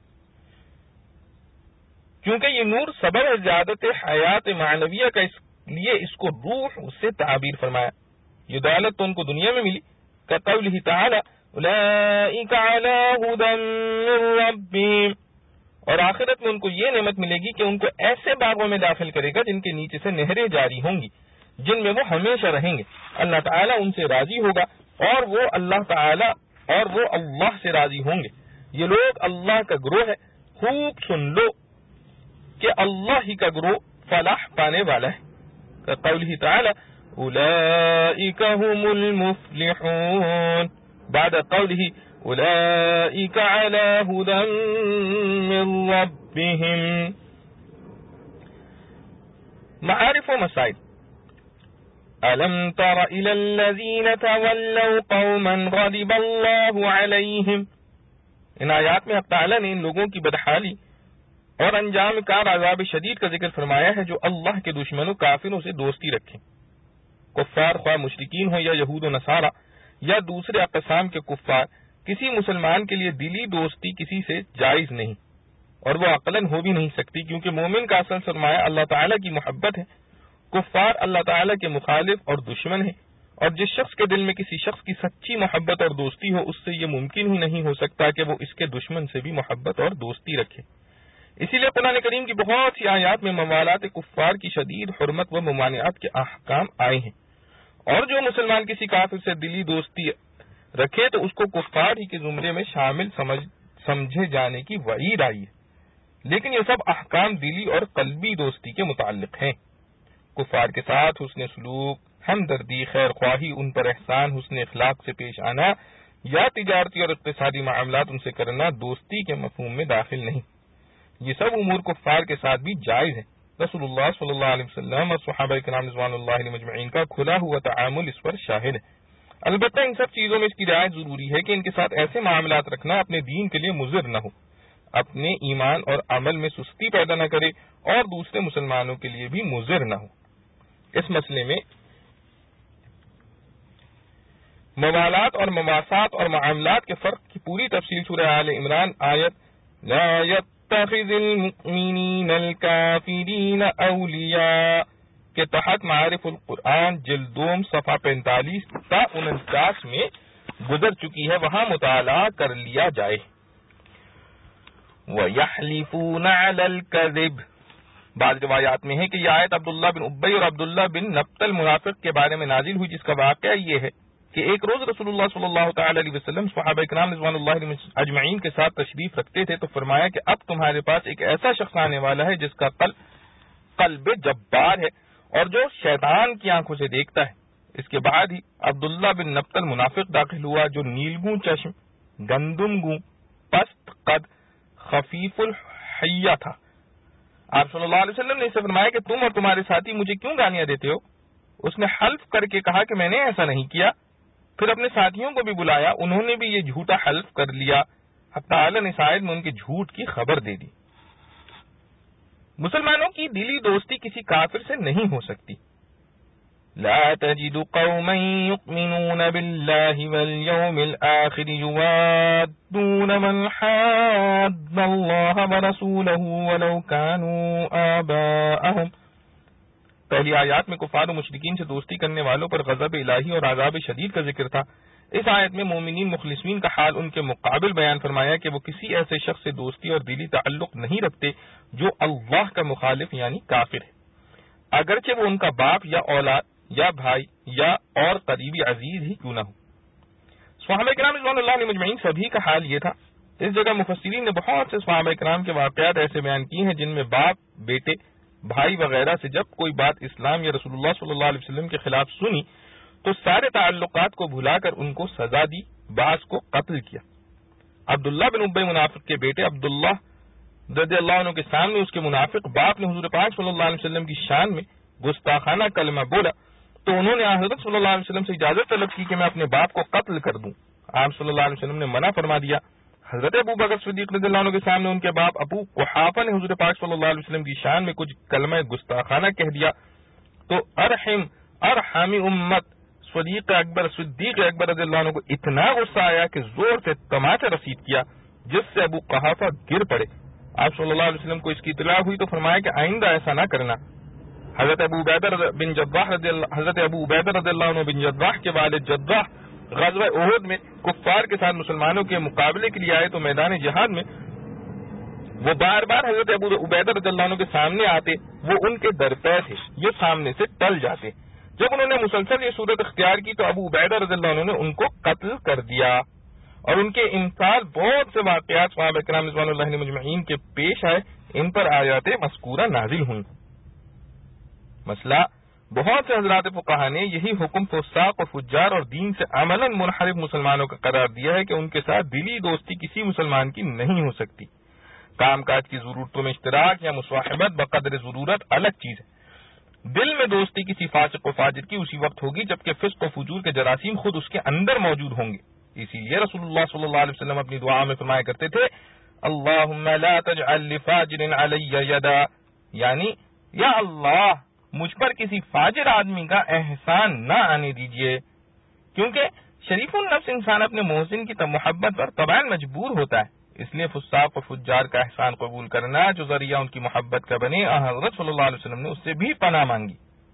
کیونکہ یہ نور سبب زیادت حیات معنویہ کا، اس لیے اس کو روح سے تعبیر فرمایا۔ یہ دولت تو ان کو دنیا میں ملی، کقوله تعالی اولئک علی ھدی من ربہم، اور آخرت میں ان کو یہ نعمت ملے گی کہ ان کو ایسے باغوں میں داخل کرے گا جن کے نیچے سے نہریں جاری ہوں گی، جن میں وہ ہمیشہ رہیں گے۔ اللہ تعالیٰ ان سے راضی ہوگا اور وہ اللہ سے راضی ہوں گے۔ یہ لوگ اللہ کا گروہ ہے، خوب سن لو کہ اللہ ہی کا گروہ فلاح پانے والا ہے۔ قوله تعالی اولئک هم المفلحون بعد قوله اولئک علی ھدی من ربہم۔ معارف و مسائل۔ الم تر الی الذین تولوا قوما غضب اللہ علیہم، ان آیات میں حق تعالی نے ان لوگوں کی بدحالی اور انجام کار عذاب شدید کا ذکر فرمایا ہے جو اللہ کے دشمنوں کافروں سے دوستی رکھیں۔ کفار خواہ مشرکین ہوں یا یہود و نصارہ یا دوسرے اقسام کے کفار، کسی مسلمان کے لیے دلی دوستی کسی سے جائز نہیں، اور وہ عقلاً ہو بھی نہیں سکتی، کیونکہ مومن کا اصل سرمایہ اللہ تعالیٰ کی محبت ہے۔ کفار اللہ تعالیٰ کے مخالف اور دشمن ہیں، اور جس شخص کے دل میں کسی شخص کی سچی محبت اور دوستی ہو، اس سے یہ ممکن ہی نہیں ہو سکتا کہ وہ اس کے دشمن سے بھی محبت اور دوستی رکھے۔ اسی لیے قرآن کریم کی بہت سی آیات میں موالات کفار کی شدید حرمت و ممانعت کے احکام آئے ہیں، اور جو مسلمان کسی کافر سے دلی دوستی رکھے تو اس کو کفار ہی کے زمرے میں شامل سمجھے جانے کی وعید آئی ہے، لیکن یہ سب احکام دلی اور قلبی دوستی کے متعلق ہیں۔ کفار کے ساتھ حسن سلوک، ہمدردی، خیر خواہی، ان پر احسان، حسن اخلاق سے پیش آنا یا تجارتی اور اقتصادی معاملات ان سے کرنا دوستی کے مفہوم میں داخل نہیں۔ یہ سب امور کفار کے ساتھ بھی جائز ہیں۔ رسول اللہ صلی اللہ علیہ وسلم اور صحابہ کرام رضوان اللہ علیہ مجمعین کا کھلا ہوا تعامل اس پر شاہد ہے۔ البتہ ان سب چیزوں میں اس کی رعایت ضروری ہے کہ ان کے ساتھ ایسے معاملات رکھنا اپنے دین کے لیے مضر نہ ہو، اپنے ایمان اور عمل میں سستی پیدا نہ کرے، اور دوسرے مسلمانوں کے لیے بھی مضر نہ ہو۔ اس مسئلے میں موالات اور مواسات اور معاملات کے فرق کی پوری تفصیل سورہ آل عمران آیت لا يتخذ المؤمنین الکافرین اولیاء کے تحت معارف القرآن جلد دوم صفحہ 45 تا 49 میں گزر چکی ہے، وہاں مطالعہ کر لیا جائے۔ وَيَحْلِفُونَ عَلَى الْكَذِبِ، بعض روایات میں ہے کہ یہ آیت عبداللہ بن ابی اور عبداللہ بن نبطل منافق کے بارے میں نازل ہوئی، جس کا واقعہ یہ ہے کہ ایک روز رسول اللہ صلی اللہ تعالی علیہ وسلم صحابہ کرام رضوان اللہ علیہ اجمعین کے ساتھ تشریف رکھتے تھے تو فرمایا کہ اب تمہارے پاس ایک ایسا شخص آنے والا ہے جس کا قلب جبار ہے اور جو شیطان کی آنکھوں سے دیکھتا ہے۔ اس کے بعد ہی عبداللہ بن نبطل منافق داخل ہوا جو نیلگوں چشم، گندم گوں، پست قد، خفیف الحیہ تھا۔ آپ صلی اللہ علیہ وسلم نے اسے فرمایا کہ تم اور تمہارے ساتھی مجھے کیوں گالیاں دیتے ہو؟ اس نے حلف کر کے کہا کہ میں نے ایسا نہیں کیا. پھر اپنے ساتھیوں کو بھی بلایا، انہوں نے بھی یہ جھوٹا حلف کر لیا. حتیٰ اعلی نصائد میں ان کے جھوٹ کی خبر دے دی. مسلمانوں کی دلی دوستی کسی کافر سے نہیں ہو سکتی. لا تجد قوما يؤمنون بالله واليوم الآخر يوادون من حاد الله ورسوله ولو كانوا آباءهم. پہلی آیات میں کفار و مشرکین سے دوستی کرنے والوں پر غضب الہی اور عذاب شدید کا ذکر تھا. اس آیت میں مومنین مخلصین کا حال ان کے مقابل بیان فرمایا کہ وہ کسی ایسے شخص سے دوستی اور دلی تعلق نہیں رکھتے جو اللہ کا مخالف یعنی کافر ہے، اگرچہ وہ ان کا باپ یا اولاد یا بھائی یا اور قریبی عزیز ہی کیوں نہ ہو. صحابہ کرام رضوان اللہ علیہم اجمعین سبھی کا حال یہ تھا. اس جگہ مفسرین نے بہت سے صحابہ کرام کے واقعات ایسے بیان کیے ہیں جن میں باپ، بیٹے، بھائی وغیرہ سے جب کوئی بات اسلام یا رسول اللہ صلی اللہ علیہ وسلم کے خلاف سنی تو سارے تعلقات کو بھلا کر ان کو سزا دی، بعض کو قتل کیا. عبداللہ بن ابی منافق کے بیٹے عبداللہ رضی اللہ عنہ کے سامنے اس کے منافق باپ نے حضور پاک صلی اللہ علیہ وسلم کی شان میں گستاخانہ کلمہ بولا تو انہوں نے حضرت صلی اللہ علیہ وسلم سے اجازت طلب کی کہ میں اپنے باپ کو قتل کر دوں. آپ صلی اللہ علیہ وسلم نے منع فرما دیا. حضرت ابو بکر صدیق رضی اللہ عنہ کے سامنے ان کے باپ ابو قحافہ نے حضور پاک صلی اللہ علیہ وسلم کی شان میں کچھ کلمہ گستاخانہ کہہ دیا تو ارحمی امت صدیق اکبر رضی اللہ عنہ کو اتنا غصہ آیا کہ زور سے تماچا رسید کیا جس سے ابو قحافہ گر پڑے. آپ صلی اللہ علیہ وسلم کو اس کی اطلاع ہوئی تو فرمایا کہ آئندہ ایسا نہ کرنا. حضرت ابو عبیدہ رضی اللہ عنہ بن جداح کے والد جداح غزوہ احد میں کفار کے ساتھ مسلمانوں کے مقابلے کے لیے آئے تو میدان جہاد میں وہ بار بار حضرت ابو عبیدہ رضی اللہ عنہ کے سامنے آتے، وہ ان کے درپے تھے، یہ سامنے سے ٹل جاتے. جب انہوں نے مسلسل یہ صورت اختیار کی تو ابو عبیدہ رضی اللہ عنہ نے ان کو قتل کر دیا. اور ان کے امثال بہت سے واقعات صحابہ کرام رضوان اللہ علیہم اجمعین کے پیش آئے، ان پر آیات مذکورہ نازل ہوئیں. مسئلہ بہت سے حضرات فقہا نے یہی حکم فساق اور فجار اور دین سے عملاً منحرف مسلمانوں کا قرار دیا ہے کہ ان کے ساتھ دلی دوستی کسی مسلمان کی نہیں ہو سکتی. کام کاج کی ضرورتوں میں اشتراک یا مصاحبت بقدر ضرورت الگ چیز ہے. دل میں دوستی کسی فاسق و فاجر کی اسی وقت ہوگی جبکہ فسق و فجور کے جراثیم خود اس کے اندر موجود ہوں گے. اسی لیے رسول اللہ صلی اللہ علیہ وسلم اپنی دعا میں فرمایا کرتے تھے اللہم لا تجعل لفاجر علی یدا، یعنی یا اللہ مجھ پر کسی فاجر آدمی کا احسان نہ آنے دیجیے، کیونکہ شریف النفس انسان اپنے محسن کی محبت پر طبعاً مجبور ہوتا ہے. اس لیے فساق و فجار کا احسان قبول کرنا جو ذریعہ ان کی محبت کا بنے، حضرت صلی اللہ علیہ وسلم نے اس سے بھی پناہ مانگی.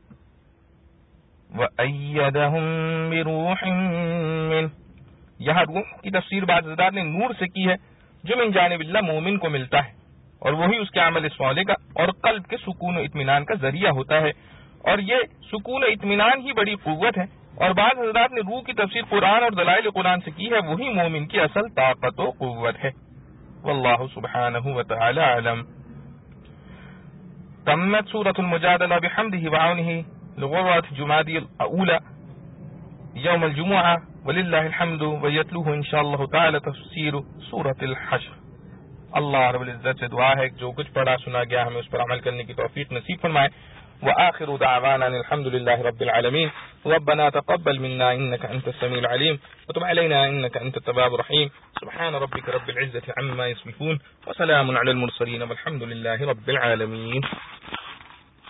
وَأَيَّدَهُم بِرُوحٍ مِّنْهُ، یہاں روح کی تفسیر بعض حضرات نے نور سے کی ہے جو من جانب اللہ مومن کو ملتا ہے اور وہی اس کے عمل صالح کا اور قلب کے سکون و اطمینان کا ذریعہ ہوتا ہے، اور یہ سکون و اطمینان ہی بڑی قوت ہے. اور بعض حضرات نے روح کی تفسیر قرآن اور دلائل قرآن سے کی ہے، وہی مومن کی اصل طاقت و قوت ہے. واللہ سبحانہ وتعالی اعلم. تمت سورة المجادلہ بحمدہ وعونہ لغرات جمادی الاولى یوم الجمعہ وللہ الحمد ویتلوہ انشاءاللہ تعالی تفسیر سورة الحشر. اللہ رب العزت سے دعا ہے کہ جو کچھ پڑھا سنا گیا ہمیں اس پر عمل کرنے کی توفیق نصیب فرمائے. وآخر دعوانا الحمد للہ رب العالمین. ربنا تقبل منا انك انت السميع العليم وتب علينا انك انت التواب الرحيم. سبحان ربك رب العزة عما يصفون وسلام على المرسلين والحمد لله رب العالمين.